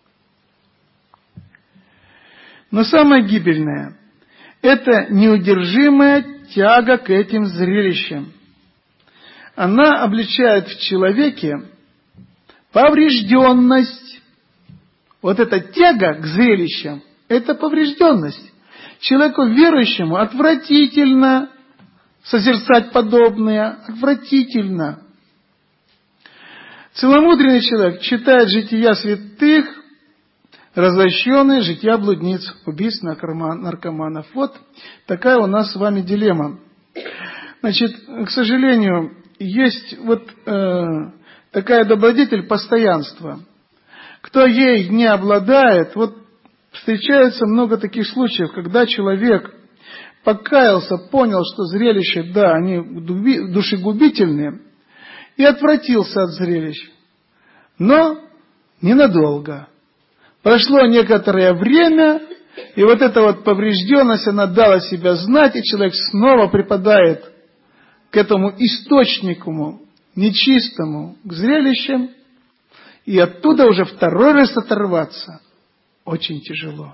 Но самое гибельное – это неудержимая тяга к этим зрелищам. Она обличает в человеке поврежденность. Вот эта тяга к зрелищам – это поврежденность. Человеку верующему отвратительно созерцать подобное, отвратительно. Целомудренный человек читает жития святых, развращенные жития блудниц, убийств, наркоманов. Вот такая у нас с вами дилемма. Значит, к сожалению, есть вот такая добродетель постоянства. Кто ей не обладает, вот встречается много таких случаев, когда человек покаялся, понял, что зрелища, да, они душегубительные, и отвратился от зрелищ. Но ненадолго. Прошло некоторое время, и вот эта вот поврежденность, она дала себя знать, и человек снова припадает к этому источнику нечистому, к зрелищам, и оттуда уже второй раз оторваться очень тяжело.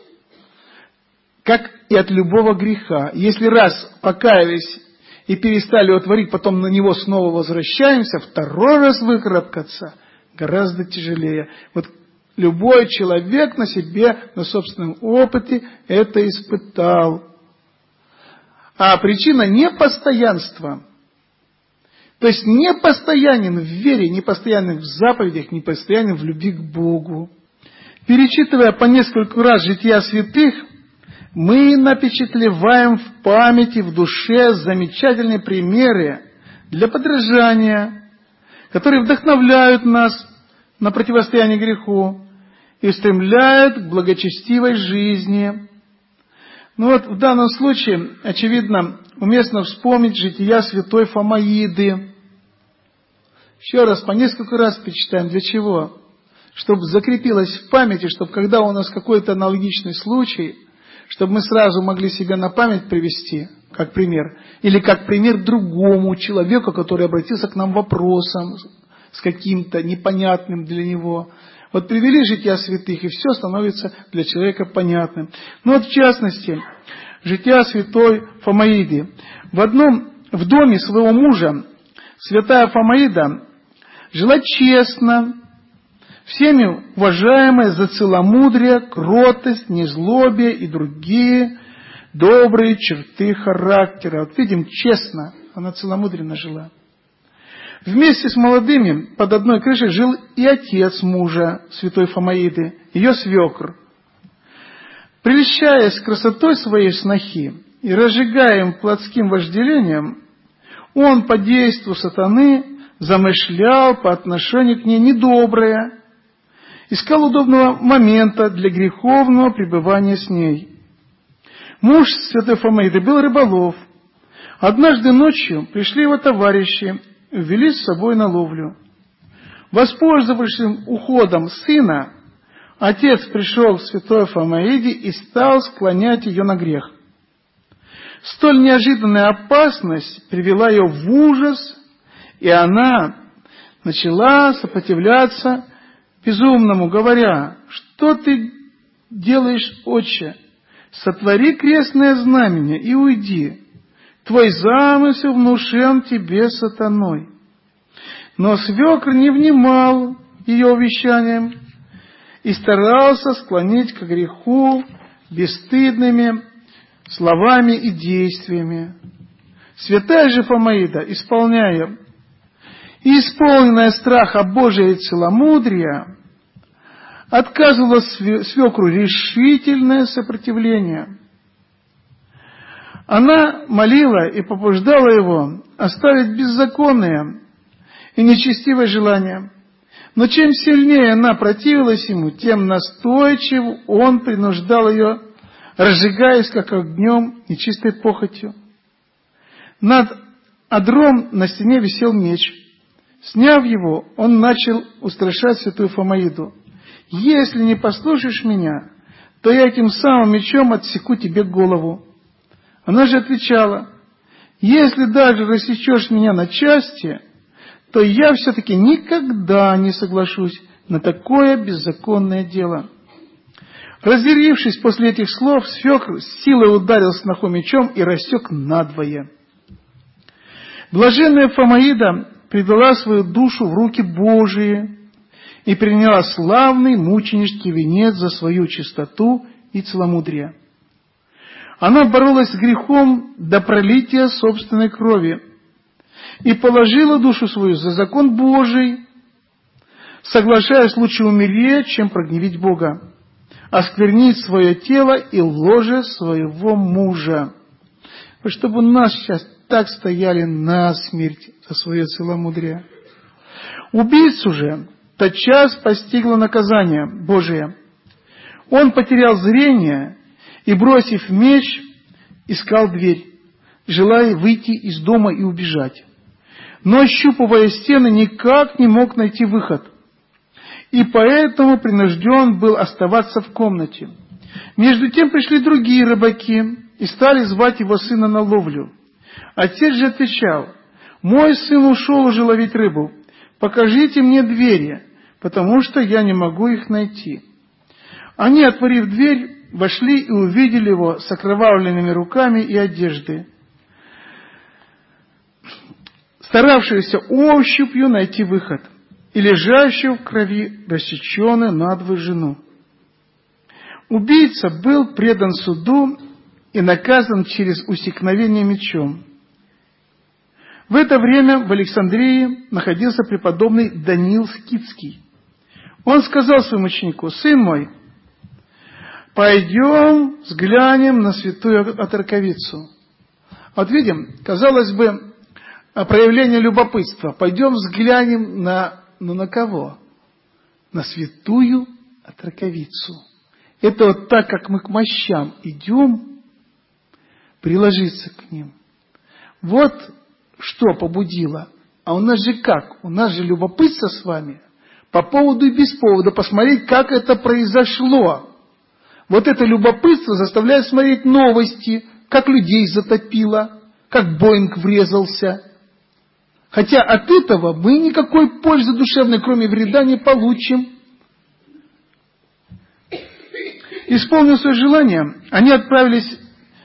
Как и от любого греха. Если раз покаялись и перестали его творить, потом на него снова возвращаемся, второй раз выкарабкаться гораздо тяжелее. Вот любой человек на себе, на собственном опыте это испытал. А причина непостоянства. То есть непостоянен в вере, непостоянен в заповедях, непостоянен в любви к Богу. Перечитывая по нескольку раз жития святых, мы напечатлеваем в памяти, в душе замечательные примеры для подражания, которые вдохновляют нас на противостояние греху и устремляют к благочестивой жизни. Ну вот в данном случае, очевидно, уместно вспомнить жития святой Фомаиды. Еще раз, по несколько раз перечитаем. Для чего? Чтобы закрепилось в памяти, чтобы когда у нас какой-то аналогичный случай, чтобы мы сразу могли себя на память привести, как пример. Или как пример другому человеку, который обратился к нам вопросом с каким-то непонятным для него. Вот привели жития святых, и все становится для человека понятным. Ну вот в частности, жития святой Фомаиды. В доме своего мужа святая Фомаида жила честно, всеми уважаемая за целомудрие, кротость, незлобие и другие добрые черты характера. Вот видим, честно, она целомудренно жила. Вместе с молодыми под одной крышей жил и отец мужа святой Фомаиды, ее свекр. Прельщаясь красотой своей снохи и разжигаем плотским вожделением, он по действу сатаны замышлял по отношению к ней недоброе, искал удобного момента для греховного пребывания с ней. Муж святой Фомаиды был рыболов. Однажды ночью пришли его товарищи и ввели с собой на ловлю. Воспользовавшись уходом сына, отец пришел к святой Фомаиде и стал склонять ее на грех. Столь неожиданная опасность привела ее в ужас, и она начала сопротивляться безумному, говоря: «Что ты делаешь, отче? Сотвори крестное знамение и уйди. Твой замысел внушен тебе сатаной». Но свекр не внимал ее увещаниям и старался склонить к греху бесстыдными словами и действиями. Святая же Фомаида, исполняя и исполненная страха Божия и целомудрия, отказывала свекру решительное сопротивление. Она молила и побуждала его оставить беззаконные и нечестивые желания. Но чем сильнее она противилась ему, тем настойчив он принуждал ее, разжигаясь как огнем нечистой похотью. Над одром на стене висел меч. Сняв его, он начал устрашать святую Фомаиду: «Если не послушаешь меня, то я этим самым мечом отсеку тебе голову». Она же отвечала: «Если даже рассечешь меня на части, то я все-таки никогда не соглашусь на такое беззаконное дело». Разъярившись после этих слов, свекр с силой ударил сноху мечом и рассек надвое. Блаженная Фомаида предала свою душу в руки Божии и приняла славный мученический венец за свою чистоту и целомудрие. Она боролась с грехом до пролития собственной крови и положила душу свою за закон Божий, соглашаясь лучше умереть, чем прогневить Бога, осквернить свое тело и ложе своего мужа. Чтобы у нас сейчас так стояли насмерть за свое целомудрие. Убийцу же тотчас постигло наказание Божие. Он потерял зрение и, бросив меч, искал дверь, желая выйти из дома и убежать. Но, ощупывая стены, никак не мог найти выход, и поэтому принужден был оставаться в комнате. Между тем пришли другие рыбаки и стали звать его сына на ловлю. Отец же отвечал: «Мой сын ушел уже ловить рыбу. Покажите мне двери, потому что я не могу их найти». Они, отворив дверь, вошли и увидели его с окровавленными руками и одеждой, старавшегося ощупью найти выход, и лежащую в крови рассеченную надвое жену. Убийца был предан суду и наказан через усекновение мечом. В это время в Александрии находился преподобный Даниил Скитский. Он сказал своему ученику: «Сын мой, пойдем взглянем на святую отроковицу». Вот видим, казалось бы, проявление любопытства. Пойдем взглянем на кого? На святую отроковицу. Это вот так, как мы к мощам идем, приложиться к ним. Вот что побудило. А у нас же как? У нас же любопытство с вами по поводу и без повода, посмотреть, как это произошло. Вот это любопытство заставляет смотреть новости, как людей затопило, как Боинг врезался. Хотя от этого мы никакой пользы душевной, кроме вреда, не получим. Исполнив свое желание, они отправились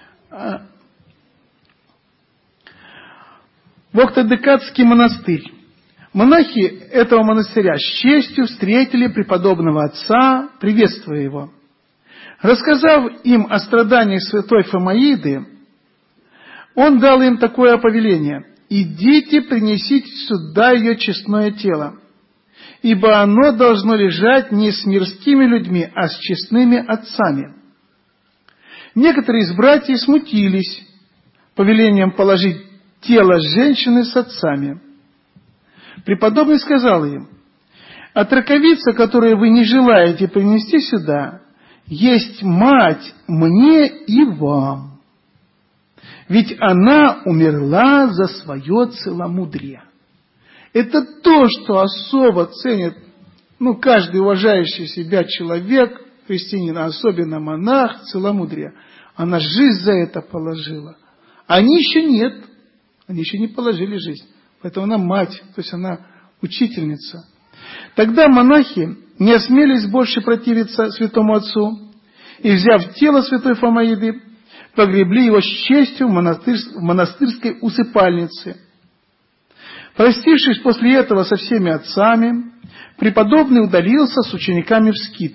в Октодекадский монастырь. Монахи этого монастыря с честью встретили преподобного отца, приветствуя его. Рассказав им о страданиях святой Фомаиды, он дал им такое повеление: «Идите, принесите сюда ее честное тело, ибо оно должно лежать не с мирскими людьми, а с честными отцами». Некоторые из братьев смутились повелением положить тело женщины с отцами. Преподобный сказал им: «Отраковица, которую вы не желаете принести сюда, есть мать мне и вам. Ведь она умерла за свое целомудрие». Это то, что особо ценит каждый уважающий себя человек, христианин, а особенно монах, целомудрие. Она жизнь за это положила. Они еще нет. Они еще не положили жизнь. Поэтому она мать, то есть она учительница. Тогда монахи не осмелились больше противиться святому отцу, и, взяв тело святой Фомаиды, погребли его с честью в монастырской усыпальнице. Простившись после этого со всеми отцами, преподобный удалился с учениками в скит.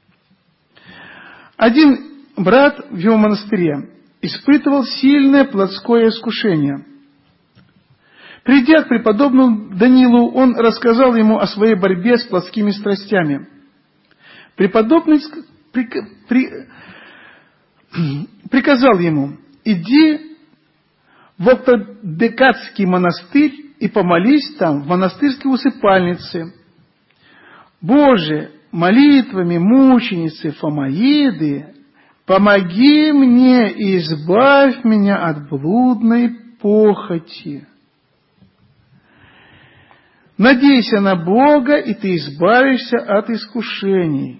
Один брат в его монастыре испытывал сильное плотское искушение. Придя к преподобному Данилу, он рассказал ему о своей борьбе с плотскими страстями. Преподобный приказал ему: «Иди в Октодекатский монастырь и помолись там, в монастырской усыпальнице. Боже, молитвами мученицы Фомаиды помоги мне и избавь меня от блудной похоти. Надейся на Бога, и ты избавишься от искушений»,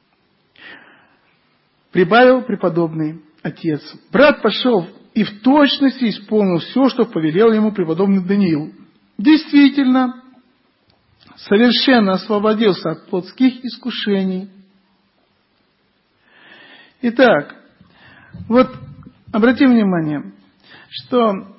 прибавил преподобный отец. Брат пошел и в точности исполнил все, что повелел ему преподобный Даниил. Действительно, совершенно освободился от плотских искушений. Итак, вот обратим внимание, что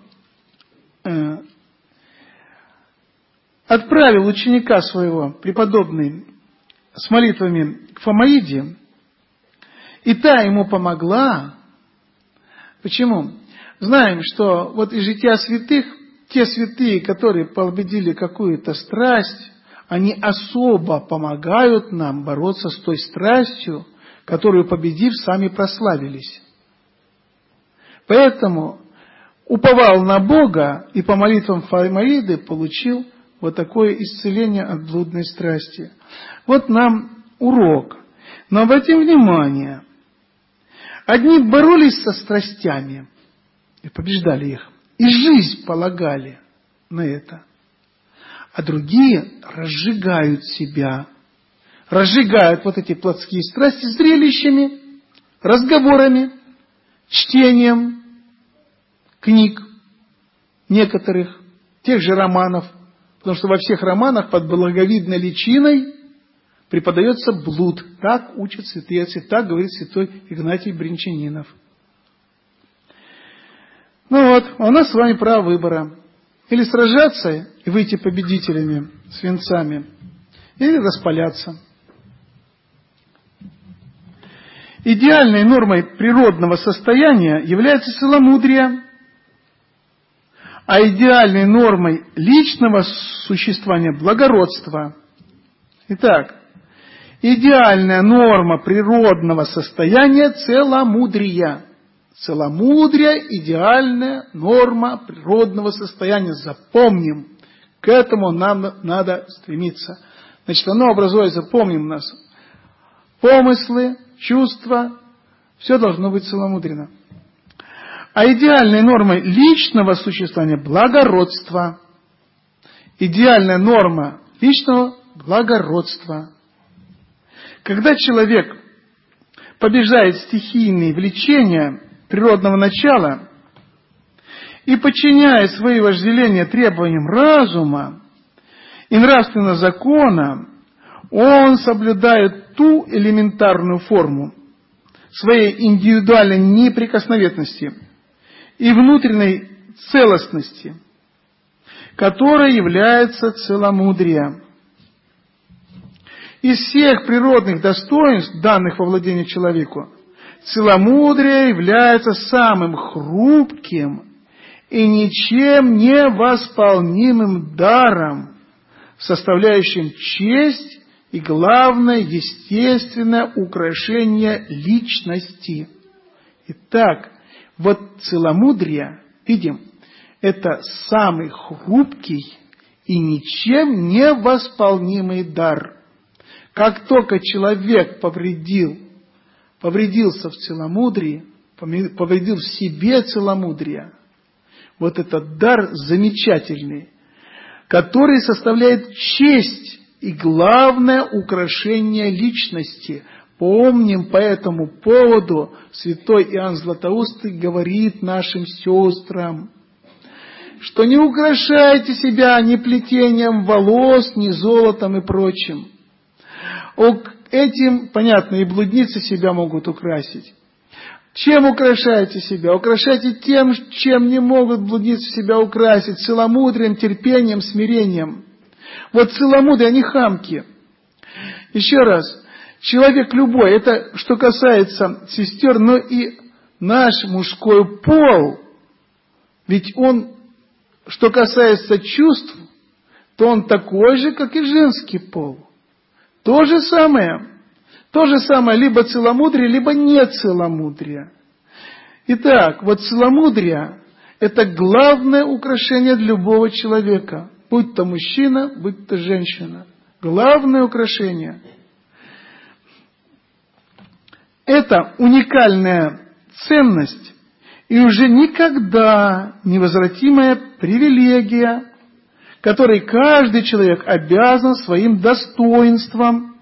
отправил ученика своего преподобный с молитвами к Фомаиде, и та ему помогла. Почему? Знаем, что вот из жития святых, те святые, которые победили какую-то страсть, они особо помогают нам бороться с той страстью, которую, победив, сами прославились. Поэтому уповал на Бога и по молитвам Фомаиды получил вот такое исцеление от блудной страсти. Вот нам урок. Но обратим внимание, одни боролись со страстями и побеждали их, и жизнь полагали на это. А другие разжигают себя, разжигают вот эти плотские страсти зрелищами, разговорами, чтением книг некоторых, тех же романов, потому что во всех романах под благовидной личиной преподается блуд. Так учат святые отцы, так говорит святой Игнатий Бринчанинов. Ну вот, а у нас с вами право выбора. Или сражаться и выйти победителями, свинцами, или распаляться. Идеальной нормой природного состояния является целомудрие, а идеальной нормой личного существования – благородство. Итак, идеальная норма природного состояния – целомудрие. Целомудрие – идеальная норма природного состояния. Запомним. К этому нам надо стремиться. Значит, оно образуется, помним нас, помыслы, чувства, все должно быть целомудренно. А идеальной нормой личного существования – благородство. Идеальная норма личного – благородство. Когда человек побеждает стихийные влечения природного начала и подчиняет свои вожделения требованиям разума и нравственного закона, он соблюдает ту элементарную форму своей индивидуальной неприкосновенности и внутренней целостности, которая является целомудрием. Из всех природных достоинств, данных во владение человеку, целомудрие является самым хрупким и ничем не восполнимым даром, составляющим честь и, главное, естественное украшение личности. Итак, вот целомудрие, видим, это самый хрупкий и ничем не восполнимый дар. Как только человек повредился в целомудрии, повредил в себе целомудрие, вот этот дар замечательный, который составляет честь и главное украшение личности. Помним, по этому поводу святой Иоанн Златоустый говорит нашим сестрам, что не украшайте себя ни плетением волос, ни золотом и прочим. Этим, понятно, и блудницы себя могут украсить. Чем украшаете себя? Украшайте тем, чем не могут блудницы себя украсить. Целомудрием, терпением, смирением. Вот целомудрие, они хамки. Еще раз, человек любой, это что касается сестер, но и наш мужской пол. Ведь он, что касается чувств, то он такой же, как и женский пол. То же самое, либо целомудрие, либо не целомудрие. Итак, вот целомудрие – это главное украшение для любого человека, будь то мужчина, будь то женщина. Главное украшение. Это уникальная ценность и уже никогда невозвратимая привилегия, которой каждый человек обязан своим достоинством,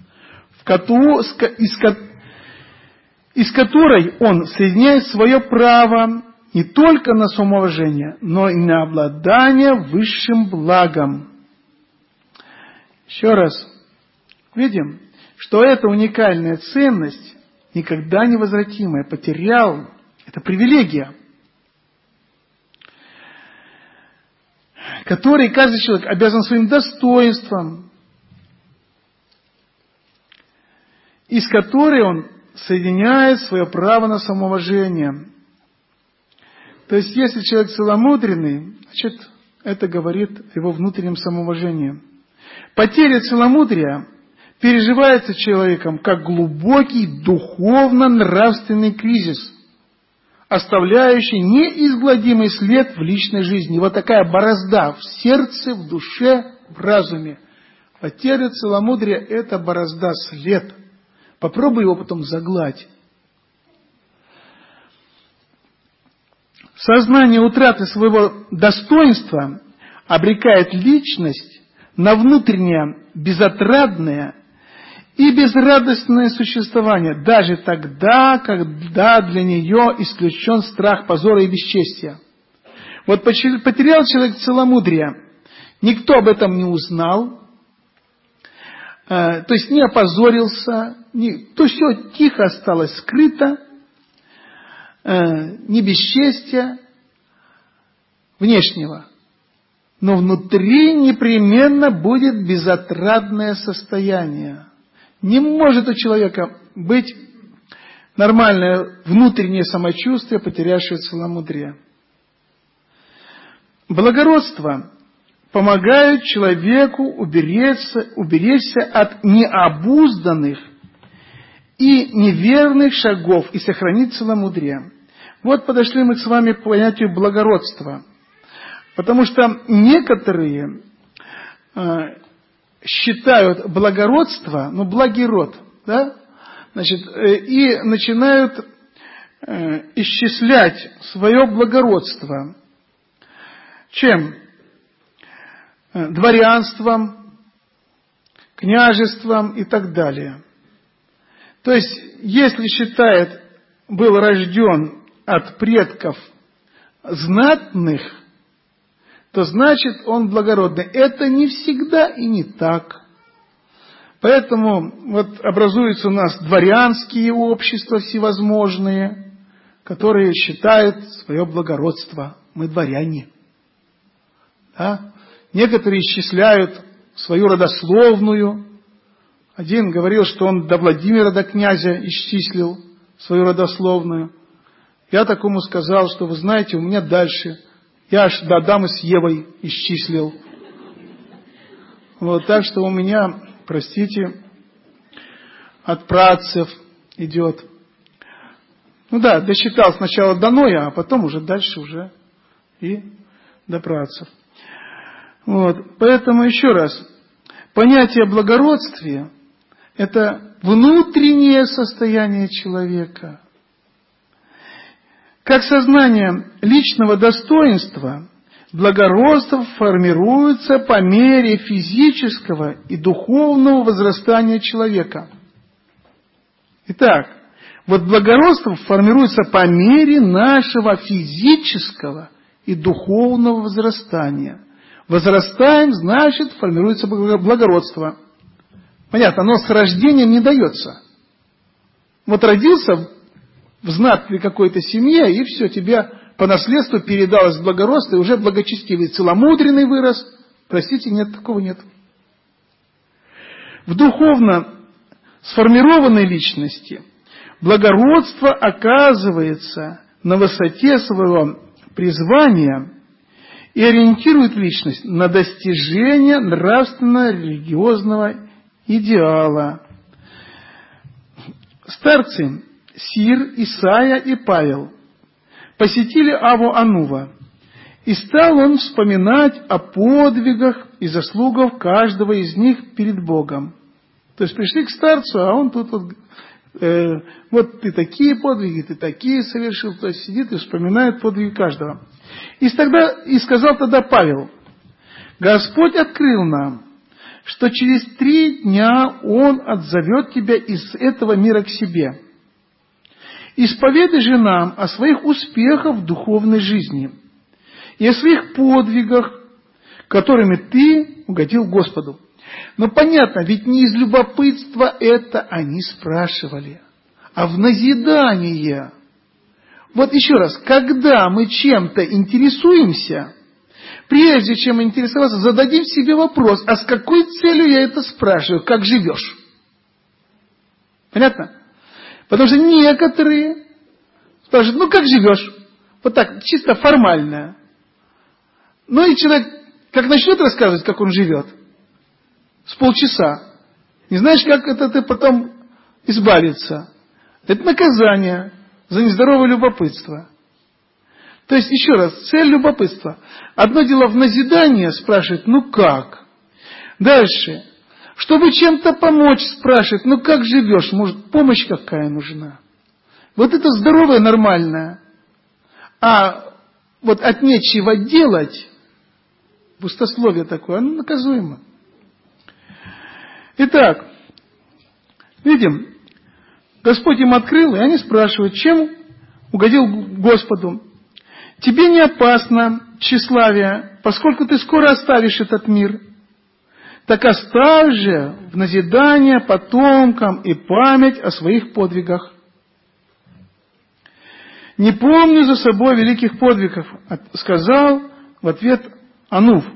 из которой он соединяет свое право не только на самоуважение, но и на обладание высшим благом. Еще раз, видим, что эта уникальная ценность, никогда невозвратимая, потерял, это привилегия, который каждый человек обязан своим достоинством, из которой он соединяет свое право на самоуважение. То есть, если человек целомудренный, значит, это говорит о его внутреннем самоуважении. Потеря целомудрия переживается человеком как глубокий духовно-нравственный кризис, оставляющий неизгладимый след в личной жизни. Вот такая борозда в сердце, в душе, в разуме. Потеря целомудрия – это борозда, след. Попробуй его потом загладить. Сознание утраты своего достоинства обрекает личность на внутреннее безотрадное и безрадостное существование, даже тогда, когда для нее исключен страх позора и бесчестия. Вот потерял человек целомудрие, никто об этом не узнал, то есть не опозорился, то все тихо осталось скрыто, не бесчестия внешнего, но внутри непременно будет безотрадное состояние. Не может у человека быть нормальное внутреннее самочувствие, потерявшее целомудрие. Благородство помогает человеку уберечься от необузданных и неверных шагов и сохранить целомудрие. Вот подошли мы с вами к понятию благородства. Потому что некоторые считают благородство, благий род, да? Значит, и начинают исчислять свое благородство. Чем? Дворянством, княжеством и так далее. То есть, если считает, был рожден от предков знатных, то значит он благородный. Это не всегда и не так. Поэтому вот образуются у нас дворянские общества всевозможные, которые считают свое благородство. Мы дворяне. Да? Некоторые исчисляют свою родословную. Один говорил, что он до Владимира, до князя исчислил свою родословную. Я такому сказал, что вы знаете, у меня дальше. Я аж до Адама с Евой исчислил. Вот, так что у меня, простите, от праотцев идет. Ну да, досчитал сначала до Ноя, а потом уже дальше уже и до праотцев. Вот, поэтому еще раз, понятие благородствия – это внутреннее состояние человека. Как сознание личного достоинства, благородство формируется по мере физического и духовного возрастания человека. Итак, вот благородство формируется по мере нашего физического и духовного возрастания. Возрастаем, значит, формируется благородство. Понятно, оно с рождением не дается. Вот родился в знатной какой-то семье, и все, тебе по наследству передалось благородство, и уже благочестивый, целомудренный вырос. Простите, нет, такого нет. В духовно сформированной личности благородство оказывается на высоте своего призвания и ориентирует личность на достижение нравственно-религиозного идеала. Старцы Сир, Исаия и Павел посетили Аву Анува, и стал он вспоминать о подвигах и заслугах каждого из них перед Богом. То есть пришли к старцу, а он тут вот ты такие подвиги, ты такие совершил, то есть сидит и вспоминает подвиги каждого. И сказал тогда Павел: Господь открыл нам, что через 3 дня Он отзовет тебя из этого мира к себе. Исповедай же нам о своих успехах в духовной жизни и о своих подвигах, которыми ты угодил Господу. Но понятно, ведь не из любопытства это они спрашивали, а в назидание. Вот еще раз, когда мы чем-то интересуемся, прежде чем интересоваться, зададим себе вопрос, а с какой целью я это спрашиваю, как живешь? Понятно? Потому что некоторые спрашивают, ну как живешь? Вот так, чисто формально. Ну и человек, как начнет рассказывать, как он живет, с полчаса, не знаешь, как это ты потом избавиться. Это наказание за нездоровое любопытство. То есть, еще раз, цель любопытства. Одно дело в назидание спрашивать, ну как? Дальше. Чтобы чем-то помочь, спрашивать, ну как живешь? Может, помощь какая нужна? Вот это здоровое, нормальное. А вот от нечего делать, пустословие такое, оно наказуемо. Итак, видим, Господь им открыл, и они спрашивают, чем угодил Господу. Тебе не опасно тщеславие, поскольку ты скоро оставишь этот мир. Так оставь же в назидание потомкам и память о своих подвигах. Не помню за собой великих подвигов, сказал в ответ Ануф.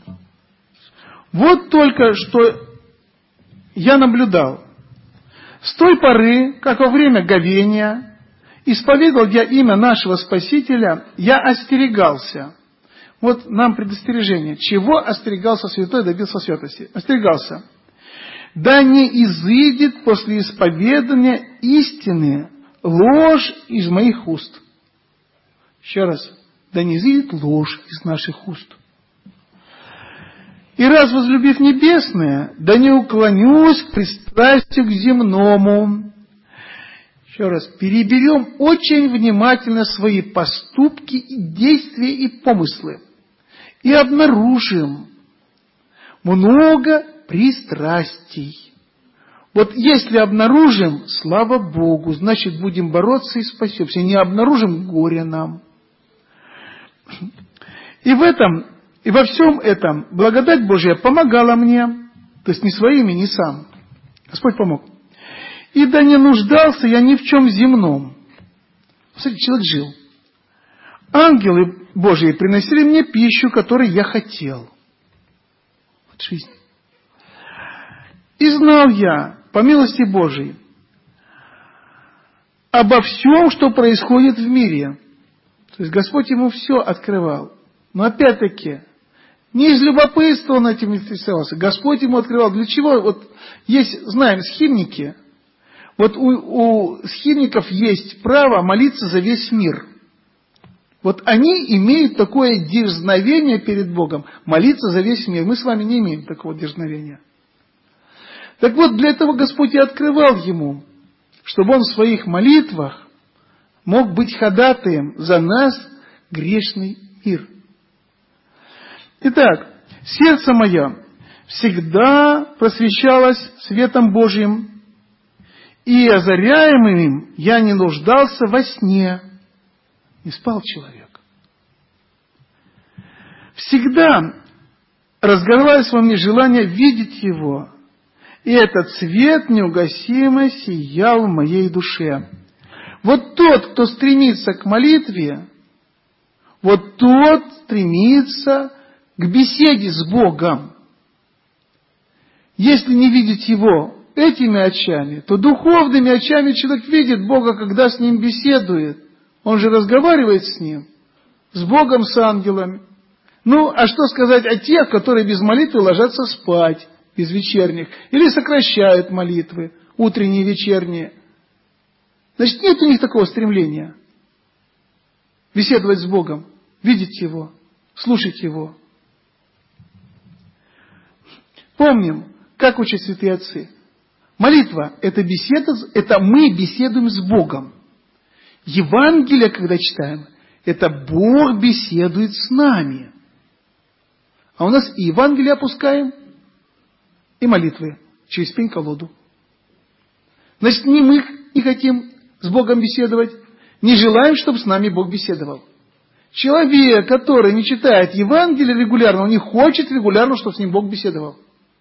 Вот только что я наблюдал. С той поры, как во время говения, исповедовал я имя нашего Спасителя, я остерегался. Вот нам предостережение. Чего остерегался святой, добился святости? Остерегался. Да не изыдет после исповедания истины ложь из моих уст. Еще раз. Да не изыдет ложь из наших уст. И раз возлюбив небесное, да не уклонюсь к пристрастию к земному. Еще раз. Переберем очень внимательно свои поступки, действия и помыслы. И обнаружим много пристрастий. Вот если обнаружим, слава Богу, значит будем бороться и спасемся. Не обнаружим, горе нам. И во всем этом благодать Божья помогала мне, то есть не своими, не сам. Господь помог. И да не нуждался я ни в чем земном. Смотрите, человек жил. Ангелы Божьи приносили мне пищу, которую я хотел. Вот жизнь. И знал я, по милости Божией, обо всем, что происходит в мире. То есть Господь ему все открывал. Но опять-таки, не из любопытства он этим интересовался. Господь ему открывал. Для чего? Вот есть, знаем, схимники. Вот у схимников есть право молиться за весь мир. Вот они имеют такое дерзновение перед Богом, молиться за весь мир. Мы с вами не имеем такого дерзновения. Так вот, для этого Господь и открывал ему, чтобы он в своих молитвах мог быть ходатаем за нас, грешный мир. Итак, сердце мое всегда просвещалось светом Божьим, и озаряемым им я не нуждался во сне. Не спал человек. Всегда разгоралось во мне желание видеть его, и этот свет неугасимо сиял в моей душе. Вот тот, кто стремится к молитве, вот тот стремится к беседе с Богом. Если не видеть его этими очами, то духовными очами человек видит Бога, когда с ним беседует. Он же разговаривает с ним, с Богом, с ангелами. Ну, а что сказать о тех, которые без молитвы ложатся спать, без вечерних, или сокращают молитвы, утренние, вечерние. Значит, нет у них такого стремления беседовать с Богом, видеть Его, слушать Его. Помним, как учат святые отцы. Молитва – это беседа, это мы беседуем с Богом. Евангелие, когда читаем, это Бог беседует с нами. А у нас и Евангелие опускаем, и молитвы через пень-колоду. Значит, не мы не хотим с Богом беседовать, не желаем, чтобы с нами Бог беседовал. Человек, который не читает Евангелие регулярно, он не хочет регулярно, чтобы с ним Бог беседовал.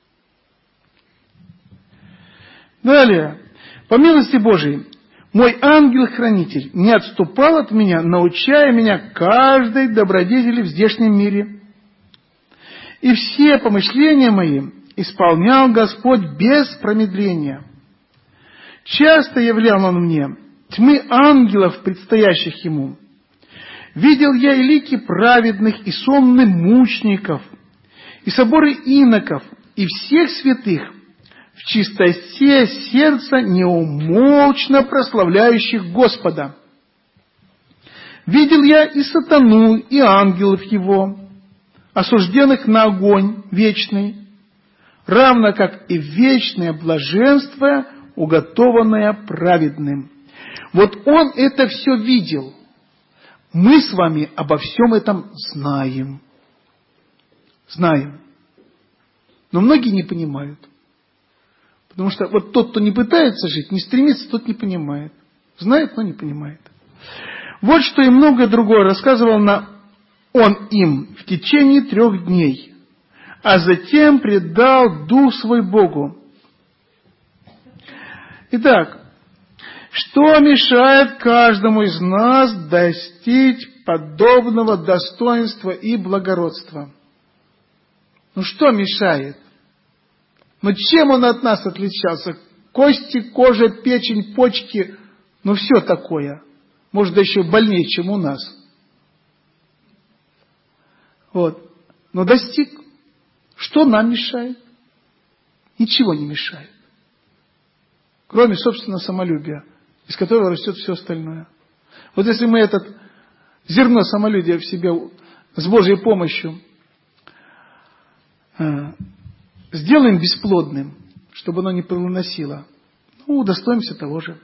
Далее. По милости Божией, мой ангел-хранитель не отступал от меня, научая меня каждой добродетели в здешнем мире. И все помышления мои исполнял Господь без промедления. Часто являл Он мне тьмы ангелов, предстоящих Ему. Видел я и лики праведных, и сонмы мучеников, и соборы иноков, и всех святых, в чистоте сердца неумолчно прославляющих Господа. Видел я и сатану, и ангелов его, осужденных на огонь вечный, равно как и вечное блаженство, уготованное праведным. Вот он это все видел. Мы с вами обо всем этом знаем. Знаем. Но многие не понимают. Потому что вот тот, кто не пытается жить, не стремится, тот не понимает. Знает, но не понимает. Вот что и многое другое рассказывал он им в течение 3 дней, а затем предал дух свой Богу. Итак, что мешает каждому из нас достичь подобного достоинства и благородства? Ну что мешает? Но чем он от нас отличался? Кости, кожа, печень, почки, ну все такое. Может, да еще больнее, чем у нас. Вот. Но достиг. Что нам мешает? Ничего не мешает. Кроме, собственно, самолюбия, из которого растет все остальное. Вот если мы это зерно самолюбия в себе с Божьей помощью сделаем бесплодным, чтобы оно не плодоносило, ну, удостоимся того же.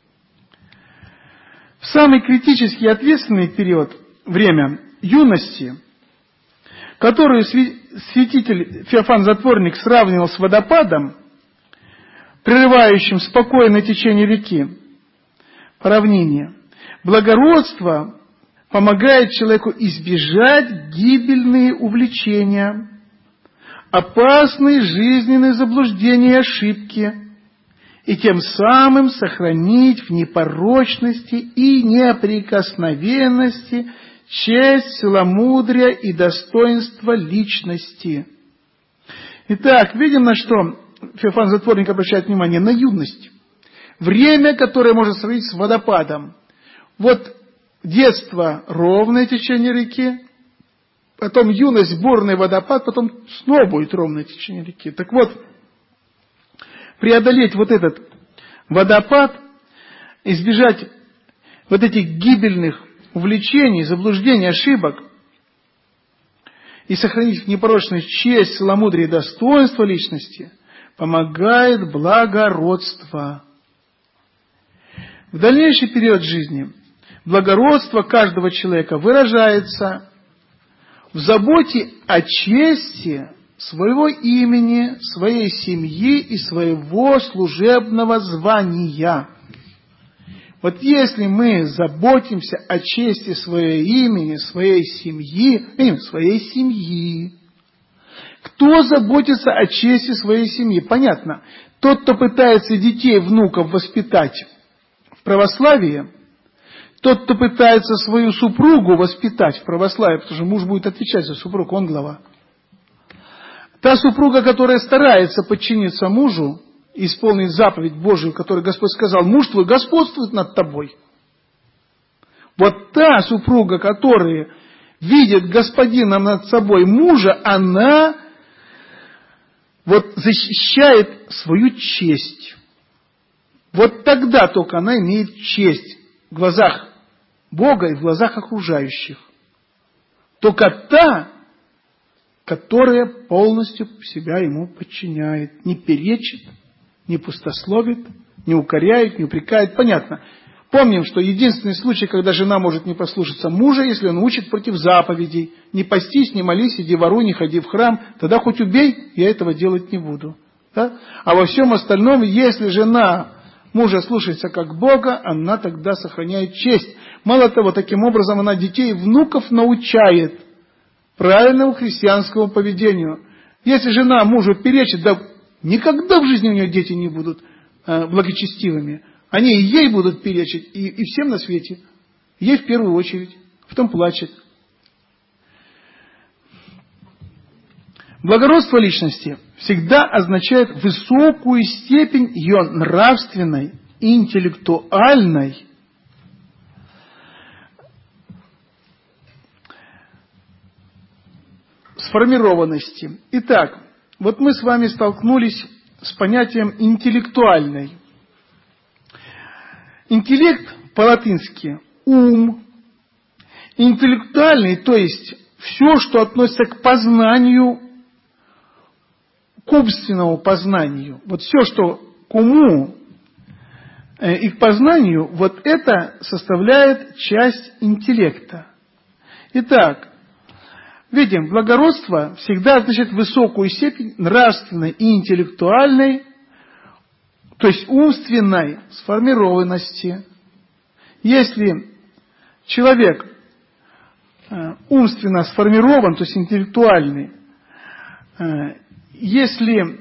В самый критический и ответственный период, время юности, которую святитель Феофан Затворник сравнивал с водопадом, прерывающим спокойное течение реки, по равнине, благородство помогает человеку избежать гибельные увлечения, опасные жизненные заблуждения и ошибки, и тем самым сохранить в непорочности и неприкосновенности честь, целомудрие и достоинство личности. Итак, видим, на что Феофан Затворник обращает внимание: на юность. время, которое можно сравнить с водопадом. Вот детство – ровное течение реки, потом юность – бурный водопад, потом снова будет ровное течение реки. Так вот, преодолеть вот этот водопад, избежать вот этих гибельных увлечений, заблуждений, ошибок и сохранить непорочность, честь, целомудрие и достоинство личности помогает благородство. В дальнейший период жизни благородство каждого человека выражается в заботе о чести своего имени, своей семьи и своего служебного звания. Вот если мы заботимся о чести своего имени, своей семьи, кто заботится о чести своей семьи? Понятно. Тот, кто пытается детей, внуков воспитать в православии, тот, кто пытается свою супругу воспитать в православии, потому что муж будет отвечать за супругу, он глава. Та супруга, которая старается подчиниться мужу и исполнить заповедь Божию, которую Господь сказал, муж твой господствует над тобой. Вот та супруга, которая видит господином над собой мужа, она вот защищает свою честь. Вот тогда только она имеет честь в глазах Бога и в глазах окружающих. Только та, которая полностью себя ему подчиняет, не перечит, не пустословит, не укоряет, не упрекает. Понятно. Помним, что единственный случай, когда жена может не послушаться мужа, если он учит против заповедей. Не постись, не молись, иди воруй, не ходи в храм. Тогда хоть убей, я этого делать не буду. Да? А во всем остальном, если жена мужа слушается как Бога, она тогда сохраняет честь. Мало того, таким образом она детей и внуков научает правильному христианскому поведению. Если жена мужу перечит, да никогда в жизни у нее дети не будут благочестивыми. Они и ей будут перечить, и всем на свете. Ей в первую очередь. Потом плачет. Благородство личности всегда означает высокую степень ее нравственной и интеллектуальной сформированности. Итак, вот мы с вами столкнулись с понятием интеллектуальной. Интеллект по-латински ум. Интеллектуальный, то есть все, что относится к познанию, к умственному познанию. Вот все, что к уму и к познанию, вот это составляет часть интеллекта. Итак, видим, благородство всегда означает высокую степень нравственной и интеллектуальной, то есть умственной сформированности. Если человек умственно сформирован, то есть интеллектуальный, если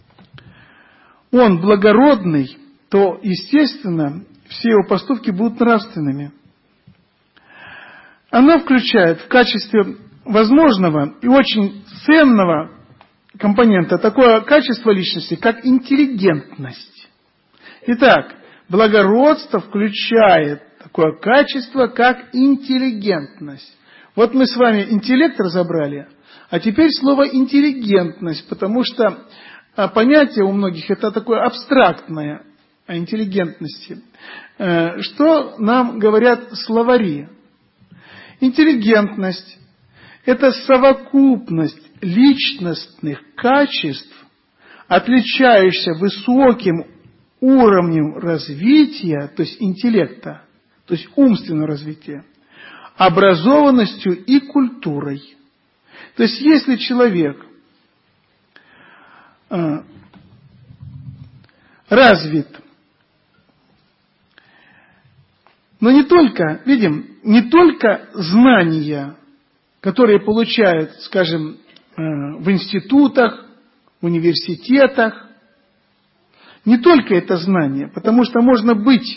он благородный, то, естественно, все его поступки будут нравственными. Она включает в качестве возможного и очень ценного компонента такое качество личности, как интеллигентность. Итак, благородство включает такое качество, как интеллигентность. Вот мы с вами интеллект разобрали, а теперь слово интеллигентность, потому что понятие у многих это такое абстрактное о интеллигентности. Что нам говорят словари? Интеллигентность – это совокупность личностных качеств, отличающихся высоким уровнем развития, то есть интеллекта, то есть умственного развития, образованностью и культурой. То есть если человек развит, но не только, видим, не только знания, которые получают, скажем, в институтах, в университетах, не только это знание, потому что можно быть,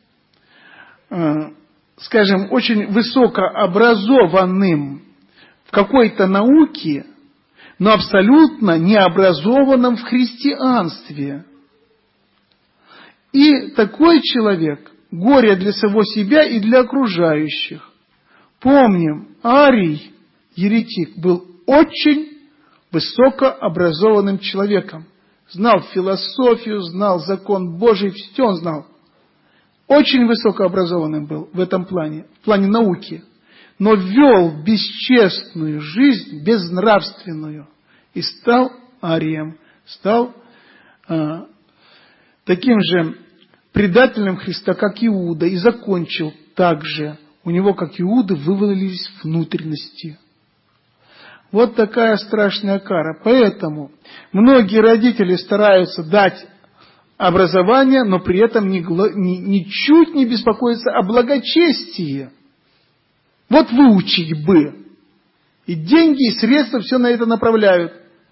скажем, очень высокообразованным в какой-то науке, но абсолютно необразованным в христианстве. И такой человек – горе для самого себя и для окружающих. Помним, Арий, еретик, был очень высокообразованным человеком. Знал философию, знал закон Божий, все он знал. Очень высокообразованным был в этом плане, в плане науки. Но вел бесчестную жизнь, безнравственную. И стал арием, стал таким же предателем Христа, как Иуда. И закончил так же. У него, как Иуды, вывалились внутренности. Вот такая страшная кара. Поэтому многие родители стараются дать образование, но при этом ничуть не беспокоятся о благочестии. Вот выучить бы. И деньги, и средства все на это направляют.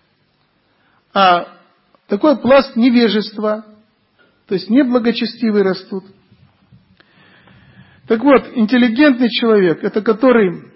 А такой пласт невежества, то есть неблагочестивые растут. Так вот, интеллигентный человек, это который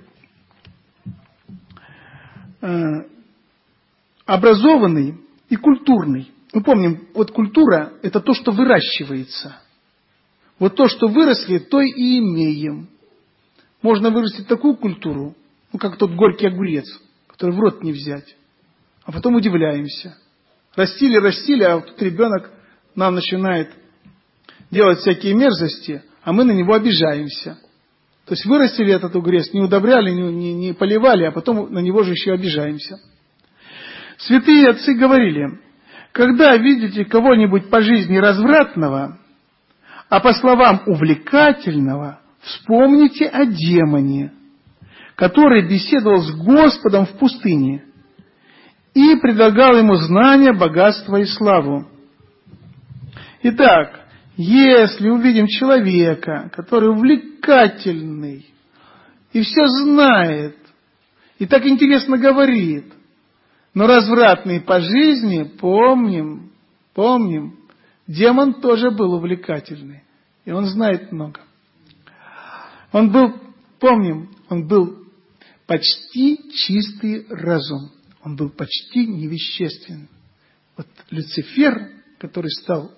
образованный и культурный. Мы помним, вот культура – это то, что выращивается. Вот то, что выросли, то и имеем. Можно вырастить такую культуру, как тот горький огурец, который в рот не взять. А потом удивляемся. Растили, а тут ребенок нам начинает делать всякие мерзости, а мы на него обижаемся. То есть вырастили этот огурец, не удобряли, не поливали, а потом на него же еще обижаемся. Святые отцы говорили, когда видите кого-нибудь по жизни развратного, а по словам увлекательного, вспомните о демоне, который беседовал с Господом в пустыне и предлагал ему знания, богатство и славу. Итак, если увидим человека, который увлекательный и все знает, и так интересно говорит, но развратный по жизни, помним, демон тоже был увлекательный, и он знает много. Он был почти чистый разум, он был почти невещественный. Вот Люцифер, который стал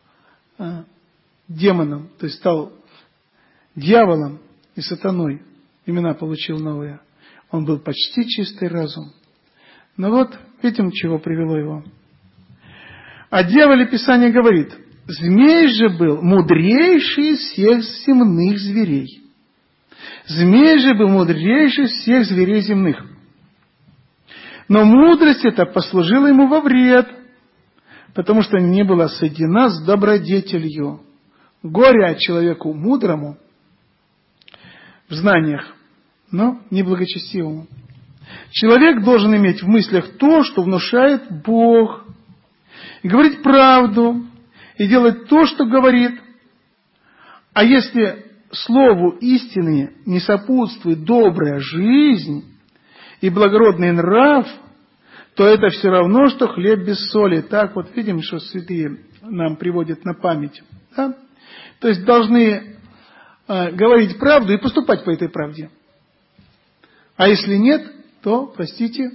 демоном, то есть стал дьяволом и сатаной, имена получил новые, он был почти чистый разум. Но вот видим, чего привело его. О дьяволе Писание говорит, змей же был мудрейший из всех земных зверей. Змей же был мудрейший из всех зверей земных. Но мудрость эта послужила ему во вред, потому что не была соединена с добродетелью. Горе человеку мудрому в знаниях, но неблагочестивому. Человек должен иметь в мыслях то, что внушает Бог, и говорить правду, и делать то, что говорит. А если слову истины не сопутствует добрая жизнь и благородный нрав, то это все равно, что хлеб без соли. Так вот видим, что святые нам приводят на память. Да? То есть должны говорить правду и поступать по этой правде. А если нет, то, простите,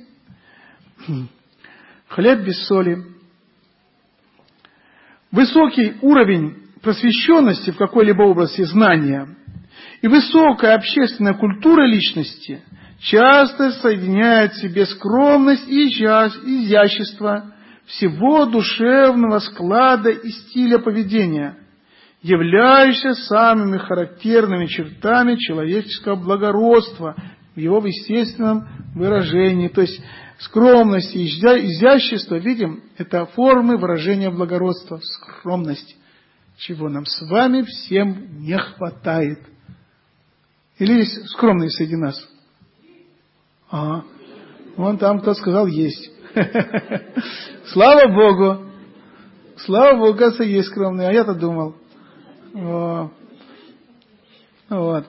хлеб без соли. Высокий уровень просвещенности в какой-либо области знания и высокая общественная культура личности часто соединяют в себе скромность и изящество всего душевного склада и стиля поведения, являющихся самыми характерными чертами человеческого благородства в его естественном выражении. То есть скромность и изящество, видим, это формы выражения благородства, скромность, чего нам с вами всем не хватает. Или есть скромные среди нас? Ага. Вон там кто сказал есть. Слава Богу! Слава Богу, кажется, есть скромные. А я-то думал. Вот.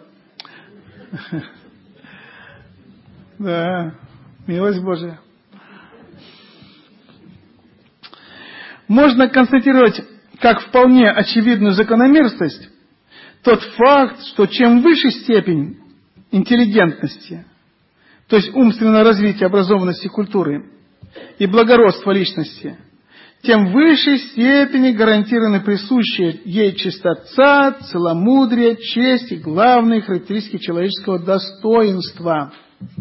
Да, милость Божия. Можно констатировать как вполне очевидную закономерность тот факт, что чем выше степень интеллигентности, то есть умственное развитие, образованности культуры и благородства личности, тем в высшей степени гарантированы присущие ей чистота, целомудрие, честь и главные характеристики человеческого достоинства.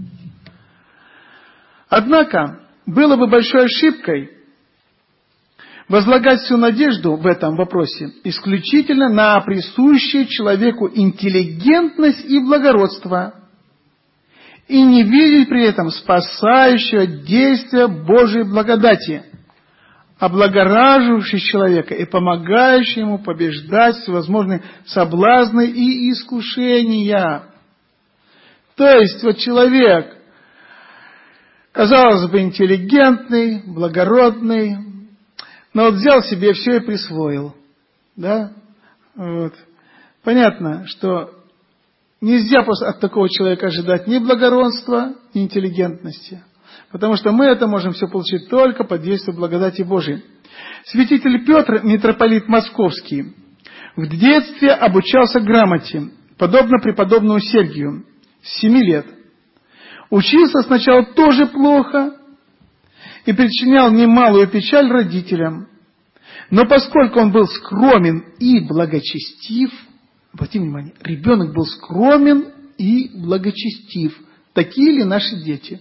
Однако, было бы большой ошибкой возлагать всю надежду в этом вопросе исключительно на присущие человеку интеллигентность и благородство, и не видеть при этом спасающего действия Божьей благодати, облагораживающей человека и помогающей ему побеждать всевозможные соблазны и искушения. То есть, вот человек, казалось бы, интеллигентный, благородный, но вот взял себе все и присвоил. Да? Вот. Понятно, что нельзя просто от такого человека ожидать ни благородства, ни интеллигентности. Потому что мы это можем все получить только под действием благодати Божией. Святитель Петр, митрополит Московский, в детстве обучался грамоте, подобно преподобному Сергию, с 7 лет. Учился сначала тоже плохо и причинял немалую печаль родителям. Но поскольку он был скромен и благочестив, обратите внимание, ребенок был скромен и благочестив. Такие ли наши дети?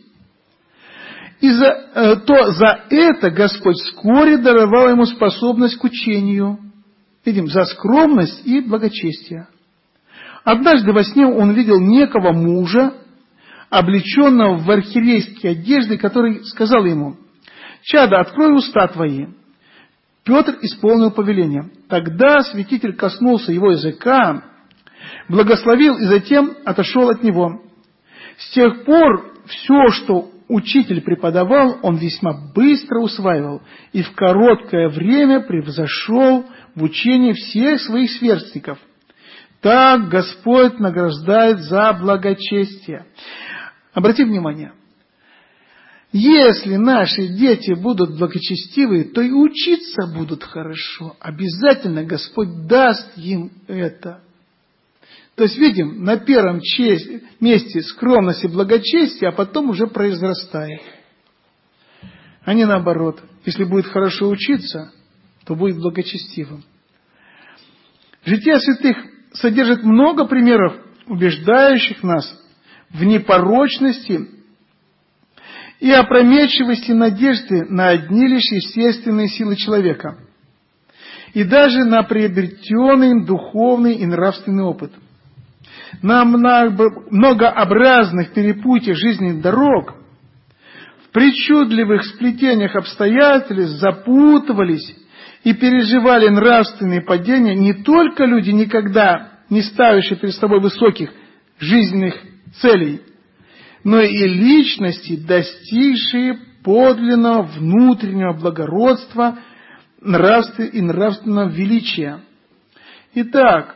То за это Господь вскоре даровал ему способность к учению. Видим, за скромность и благочестие. Однажды во сне он видел некого мужа, облеченного в архиерейские одежды, который сказал ему: «Чадо, открой уста твои». Петр исполнил повеление. Тогда святитель коснулся его языка, благословил и затем отошел от него. С тех пор все, что учитель преподавал, он весьма быстро усваивал и в короткое время превзошел в учении всех своих сверстников. Так Господь награждает за благочестие. Обрати внимание, если наши дети будут благочестивы, то и учиться будут хорошо. Обязательно Господь даст им это. То есть, видим, на первом месте скромность и благочестие, а потом уже произрастает. А не наоборот. Если будет хорошо учиться, то будет благочестивым. Житие святых содержит много примеров, убеждающих нас в непорочности и опрометчивости надежды на одни лишь естественные силы человека, и даже на приобретенный им духовный и нравственный опыт. На многообразных перепутьях жизненных дорог, в причудливых сплетениях обстоятельств запутывались и переживали нравственные падения не только люди, никогда не ставившие перед собой высоких жизненных целей, но и личности, достигшие подлинного внутреннего благородства и нравственного величия. Итак,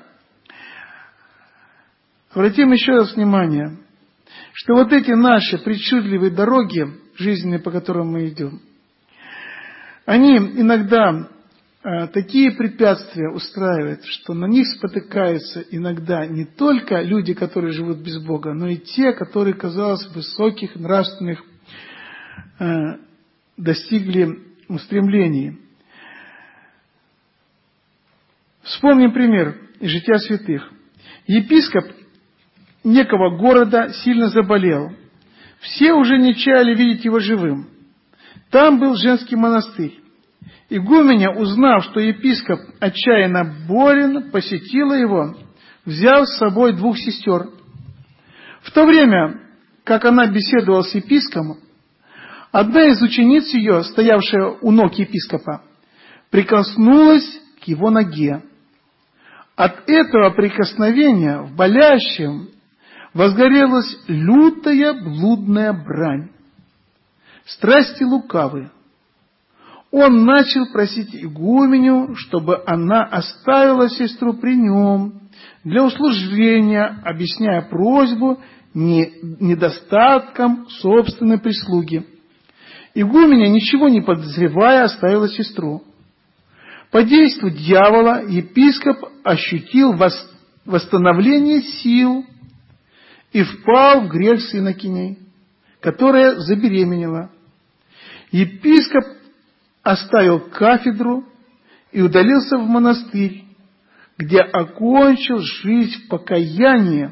обратим еще раз внимание, что вот эти наши причудливые дороги жизненные, по которым мы идем, они иногда такие препятствия устраивают, что на них спотыкаются иногда не только люди, которые живут без Бога, но и те, которые, казалось, высоких нравственных достигли устремлений. Вспомним пример из жития святых. Епископ некого города сильно заболел. Все уже не чаяли видеть его живым. Там был женский монастырь. Игуменя, узнав, что епископ отчаянно болен, посетила его, взяв с собой 2 сестер. В то время, как она беседовала с епископом, одна из учениц ее, стоявшая у ног епископа, прикоснулась к его ноге. От этого прикосновения в болящем возгорелась лютая блудная брань. Страсти лукавы. Он начал просить игуменю, чтобы она оставила сестру при нем для услужения, объясняя просьбу недостатком собственной прислуги. Игуменя, ничего не подозревая, оставила сестру. По действию дьявола епископ ощутил восстановление сил и впал в грех с инокиней, которая забеременела. Епископ оставил кафедру и удалился в монастырь, где окончил жизнь в покаянии,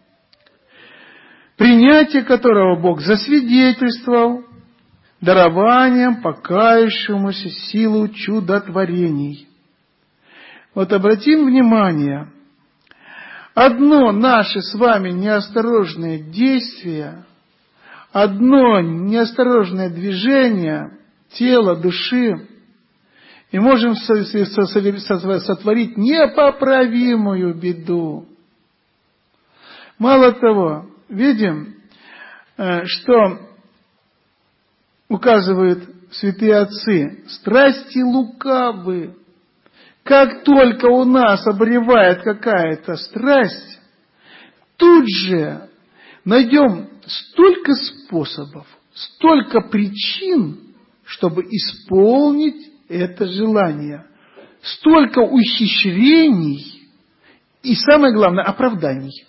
принятие которого Бог засвидетельствовал дарованием покаявшемуся силу чудотворений. Вот обратим внимание, одно наше с вами неосторожное действие, одно неосторожное движение тела, души, и можем сотворить непоправимую беду. Мало того, видим, что указывают святые отцы, страсти лукавы. Как только у нас обревает какая-то страсть, тут же найдем столько способов, столько причин, чтобы исполнить это желание, столько ухищрений и, самое главное, оправданий.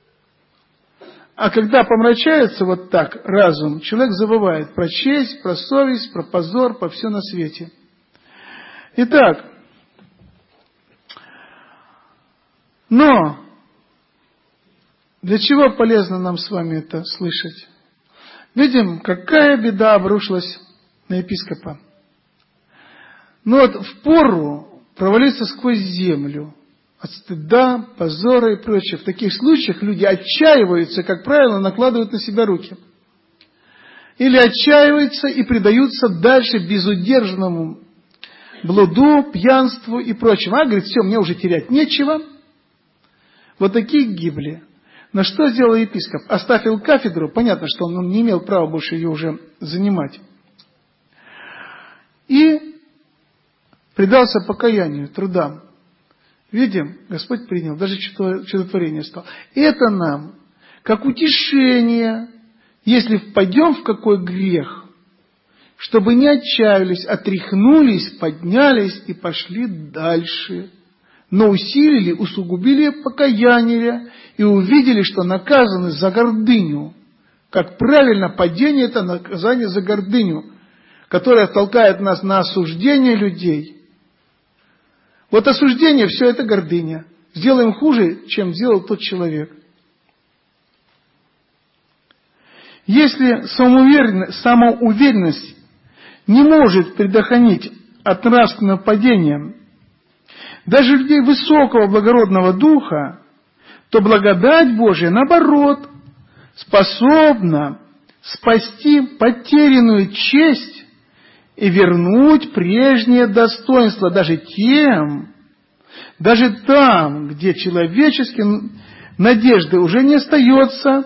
А когда помрачается вот так разум, человек забывает про честь, про совесть, про позор, про все на свете. Итак, но для чего полезно нам с вами это слышать? Видим, какая беда обрушилась на епископа. Но вот впору провалиться сквозь землю от стыда, позора и прочее. В таких случаях люди отчаиваются, как правило, накладывают на себя руки. Или отчаиваются и предаются дальше безудержному блуду, пьянству и прочему. А, говорит, все, мне уже терять нечего. Вот такие гибли. Но что сделал епископ? Оставил кафедру, понятно, что он не имел права больше ее уже занимать. И предался покаянию, трудам. Видим, Господь принял, даже чудотворение стало. Это нам, как утешение, если впадем в какой грех, чтобы не отчаялись, отряхнулись, поднялись и пошли дальше. Но усилили, усугубили покаяние и увидели, что наказаны за гордыню. Как правильно, падение – это наказание за гордыню, которое толкает нас на осуждение людей. Вот осуждение – все это гордыня. Сделаем хуже, чем сделал тот человек. Если самоуверенность не может предохранить от нравственного падения даже людей высокого благородного духа, то благодать Божия, наоборот, способна спасти потерянную честь и вернуть прежнее достоинство даже там, где человеческие надежды уже не остается,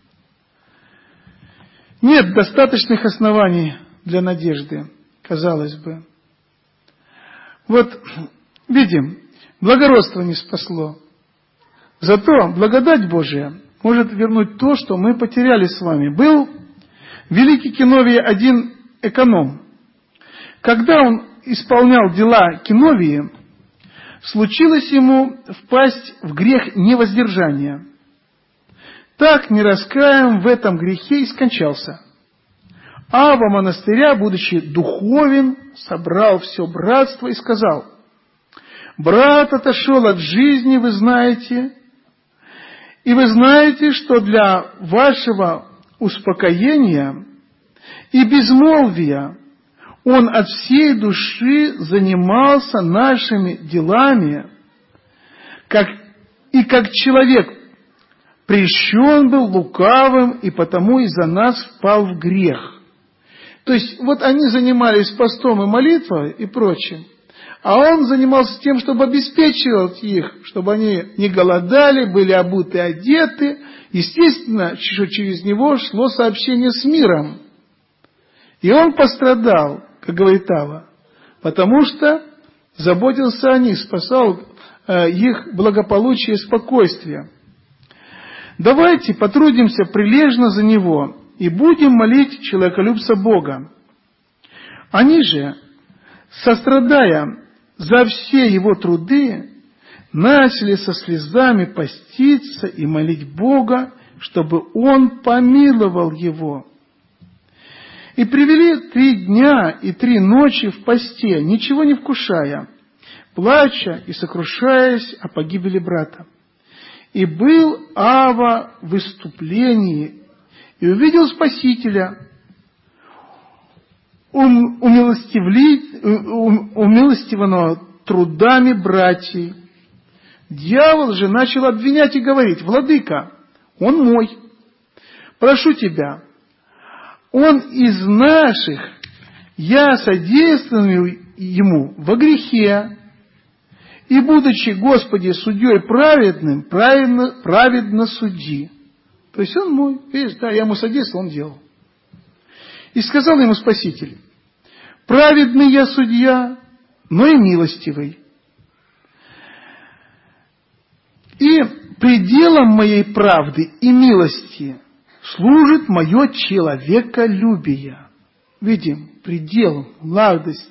нет достаточных оснований для надежды, казалось бы. Вот видим, благородство не спасло. Зато благодать Божия может вернуть то, что мы потеряли с вами. Был в Великой Кеновии один эконом. Когда он исполнял дела Кеновии, случилось ему впасть в грех невоздержания. Так, не раскаян в этом грехе, и скончался. Ава монастыря, будучи духовен, собрал все братство и сказал: «Брат отошел от жизни, вы знаете, и вы знаете, что для вашего успокоения и безмолвия он от всей души занимался нашими делами, как человек прельщен был лукавым, и потому из-за нас впал в грех». То есть, вот они занимались постом и молитвой и прочим, а он занимался тем, чтобы обеспечивать их, чтобы они не голодали, были обуты, одеты. Естественно, что через него шло сообщение с миром. И он пострадал, как говорит Ава, потому что заботился о них, спасал их благополучие и спокойствие. Давайте потрудимся прилежно за него и будем молить человеколюбца Бога. Они же, сострадая за все его труды, начали со слезами поститься и молить Бога, чтобы Он помиловал его. И привели 3 дня и 3 ночи в посте, ничего не вкушая, плача и сокрушаясь о погибели брата. И был Ава в выступлении, и увидел Спасителя, умилостивленного трудами братьев. Дьявол же начал обвинять и говорить: «Владыка, он мой, прошу тебя, он из наших, я содействую ему во грехе, и, будучи, Господи, судьей праведным, праведно суди». То есть он мой, видишь, да, я ему содействовал, он делал. И сказал ему Спаситель: «Праведный я судья, но и милостивый. И пределом моей правды и милости служит мое человеколюбие». Видим, предел, младость,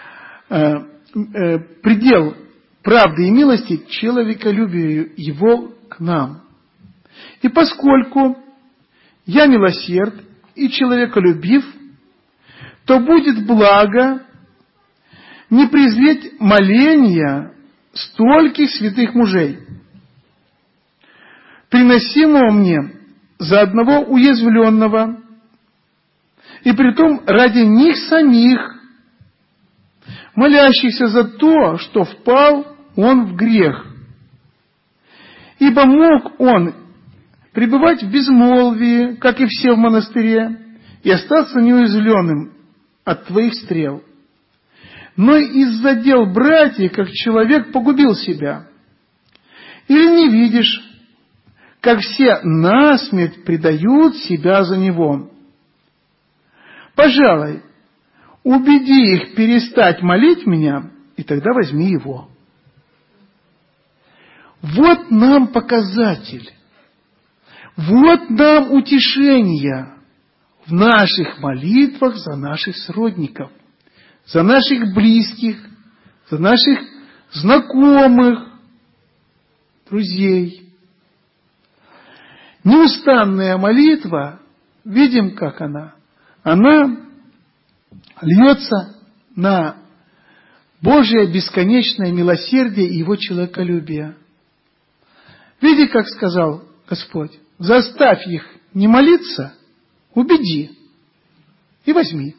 предел правды и милости человеколюбию его к нам. И поскольку я милосерд и человеколюбив, то будет благо не презреть моления стольких святых мужей, приносимого мне за одного уязвленного, и притом ради них самих, молящихся за то, что впал он в грех. Ибо мог он пребывать в безмолвии, как и все в монастыре, и остаться неуязвленным от твоих стрел. Но из-за дел братьев, как человек погубил себя. Или не видишь, как все насмерть предают себя за него? Пожалуй, убеди их перестать молить меня, и тогда возьми его. Вот нам показатель, вот нам утешение в наших молитвах за наших сродников, за наших близких, за наших знакомых, друзей. Неустанная молитва, видим, как она льется на Божие бесконечное милосердие и Его человеколюбие. Види, как сказал Господь: заставь их не молиться, убеди и возьми.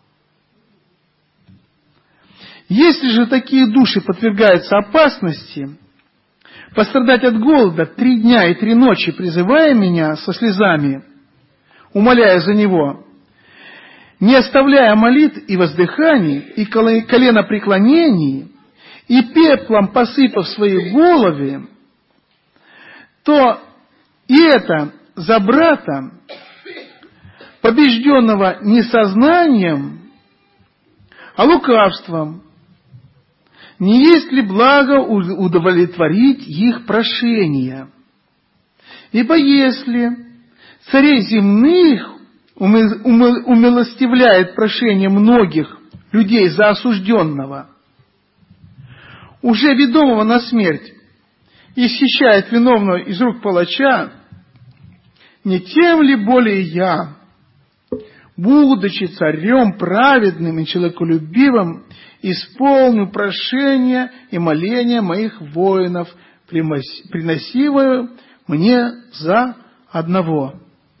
Если же такие души подвергаются опасности пострадать от голода 3 дня и 3 ночи, призывая меня со слезами, умоляя за него, не оставляя молитв и воздыханий, и коленопреклонений, и пеплом посыпав свои головы, то и это за брата, побежденного не сознанием, а лукавством. Не есть ли благо удовлетворить их прошения? Ибо если царей земных умилостивляет прошение многих людей за осужденного, уже ведомого на смерть, и исхищает виновного из рук палача, не тем ли более я, будучи царем праведным и человеколюбивым, исполню прошение и моления моих воинов, приносимые мне за одного.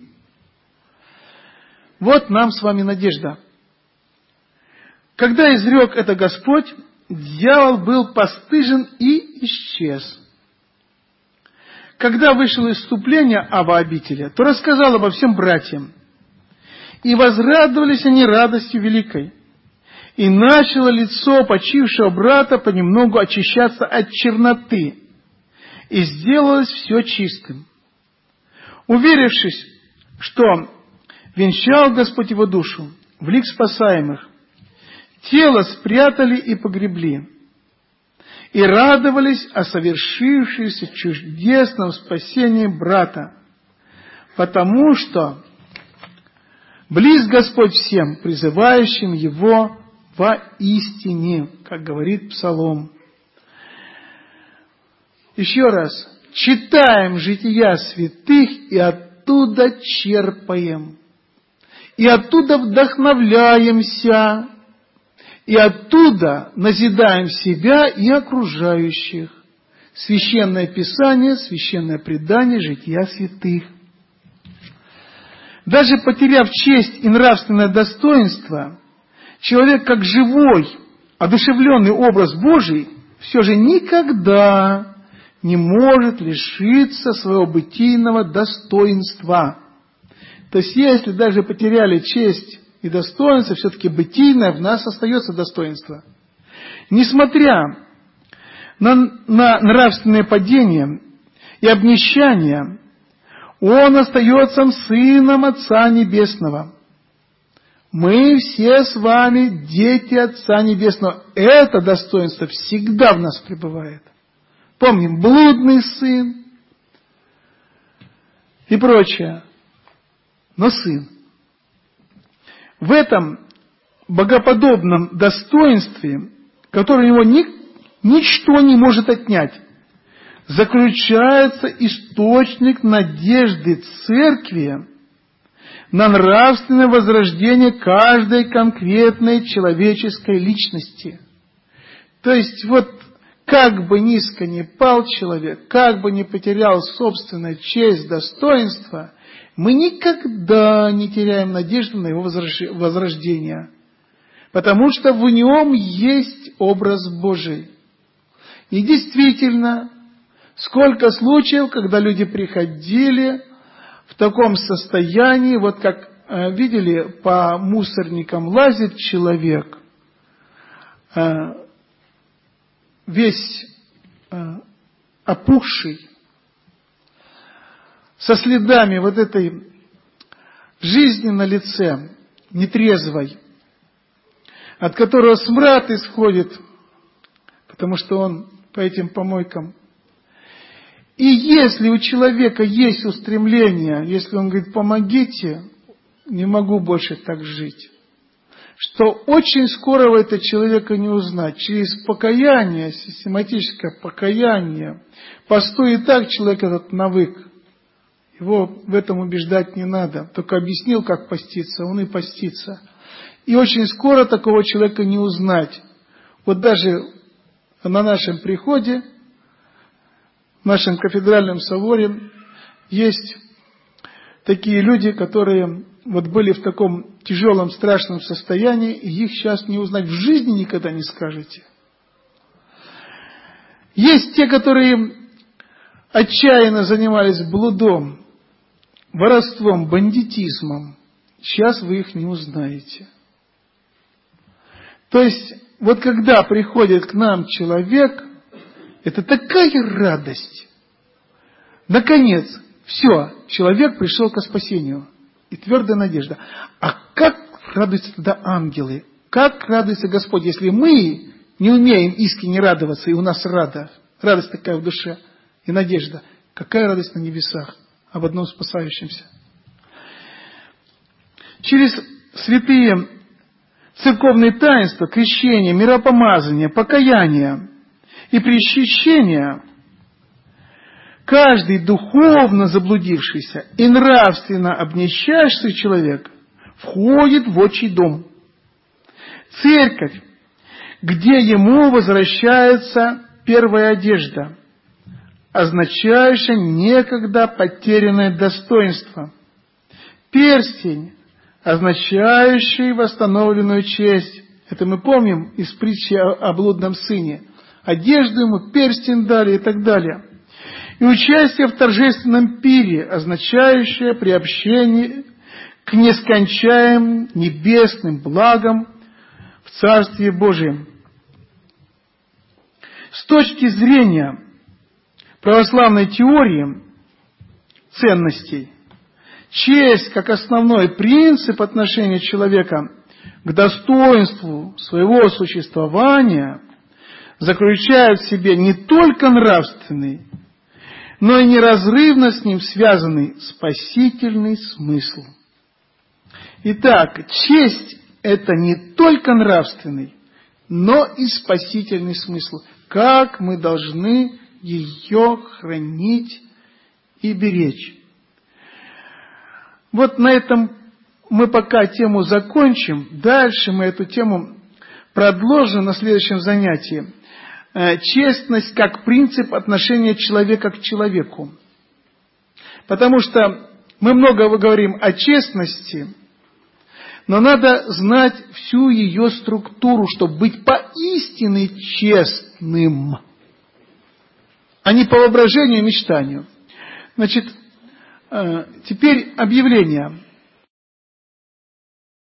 Вот нам с вами надежда. Когда изрек это Господь, дьявол был постыжен и исчез. Когда вышел из вступления Ава обителя, то рассказал обо всем братьям. И возрадовались они радостью великой. И начало лицо почившего брата понемногу очищаться от черноты, и сделалось все чистым. Уверившись, что венчал Господь его душу в лик спасаемых, тело спрятали и погребли, и радовались о совершившемся чудесном спасении брата, потому что близ Господь всем, призывающим его во истине, как говорит Псалом. Еще раз, читаем жития святых и оттуда черпаем. и оттуда вдохновляемся, и оттуда назидаем себя и окружающих. Священное Писание, священное предание, жития святых. Даже потеряв честь и нравственное достоинство, человек, как живой, одушевленный образ Божий, все же никогда не может лишиться своего бытийного достоинства. То есть, если даже потеряли честь и достоинство, все-таки бытийное в нас остается достоинство. Несмотря на нравственное падение и обнищание, он остается сыном Отца Небесного. Мы все с вами дети Отца Небесного. Это достоинство всегда в нас пребывает. Помним, блудный сын и прочее. Но сын. В этом богоподобном достоинстве, которое у него ничто не может отнять, заключается источник надежды Церкви на нравственное возрождение каждой конкретной человеческой личности. То есть, вот как бы низко ни пал человек, как бы ни потерял собственную честь, достоинство, мы никогда не теряем надежду на его возрождение, потому что в нем есть образ Божий. И действительно, сколько случаев, когда люди приходили в таком состоянии, вот как видели, по мусорникам лазит человек, весь опухший, со следами вот этой жизни на лице, нетрезвой, от которого смрад исходит, потому что он по этим помойкам. И если у человека есть устремление, если он говорит: помогите, не могу больше так жить, что очень скоро этого человека не узнать. Через покаяние, систематическое покаяние, постой и так человек этот навык. Его в этом убеждать не надо. Только объяснил, как поститься, он и постится. И очень скоро такого человека не узнать. Вот даже на нашем приходе, в нашем кафедральном соборе, есть такие люди, которые вот были в таком тяжелом, страшном состоянии, и их сейчас не узнать. В жизни никогда не скажете. Есть те, которые отчаянно занимались блудом, воровством, бандитизмом. Сейчас вы их не узнаете. То есть, вот когда приходит к нам человек, это такая радость. Наконец, все, человек пришел к спасению. И твердая надежда. А как радуются тогда ангелы? Как радуется Господь, если мы не умеем искренне радоваться, и у нас радость такая в душе и надежда? Какая радость на небесах об одном спасающемся? Через святые церковные таинства, крещение, миропомазание, покаяние и причащение каждый духовно заблудившийся и нравственно обнищавший человек входит в отчий дом, церковь, где ему возвращается первая одежда, означающая некогда потерянное достоинство, перстень, означающий восстановленную честь. Это мы помним из притчи о блудном сыне. Одежду ему, перстень дали и так далее. И участие в торжественном пире, означающее приобщение к нескончаемым небесным благам в Царстве Божьем. С точки зрения православной теории ценностей, честь как основной принцип отношения человека к достоинству своего существования заключает в себе не только нравственный, но и неразрывно с ним связанный спасительный смысл. Итак, честь – это не только нравственный, но и спасительный смысл. Как мы должны ее хранить и беречь. Вот на этом мы пока тему закончим, дальше мы эту тему продолжим на следующем занятии. Честность как принцип отношения человека к человеку. Потому что мы много говорим о честности, но надо знать всю ее структуру, чтобы быть поистине честным, а не по воображению и мечтанию. Значит, теперь объявление.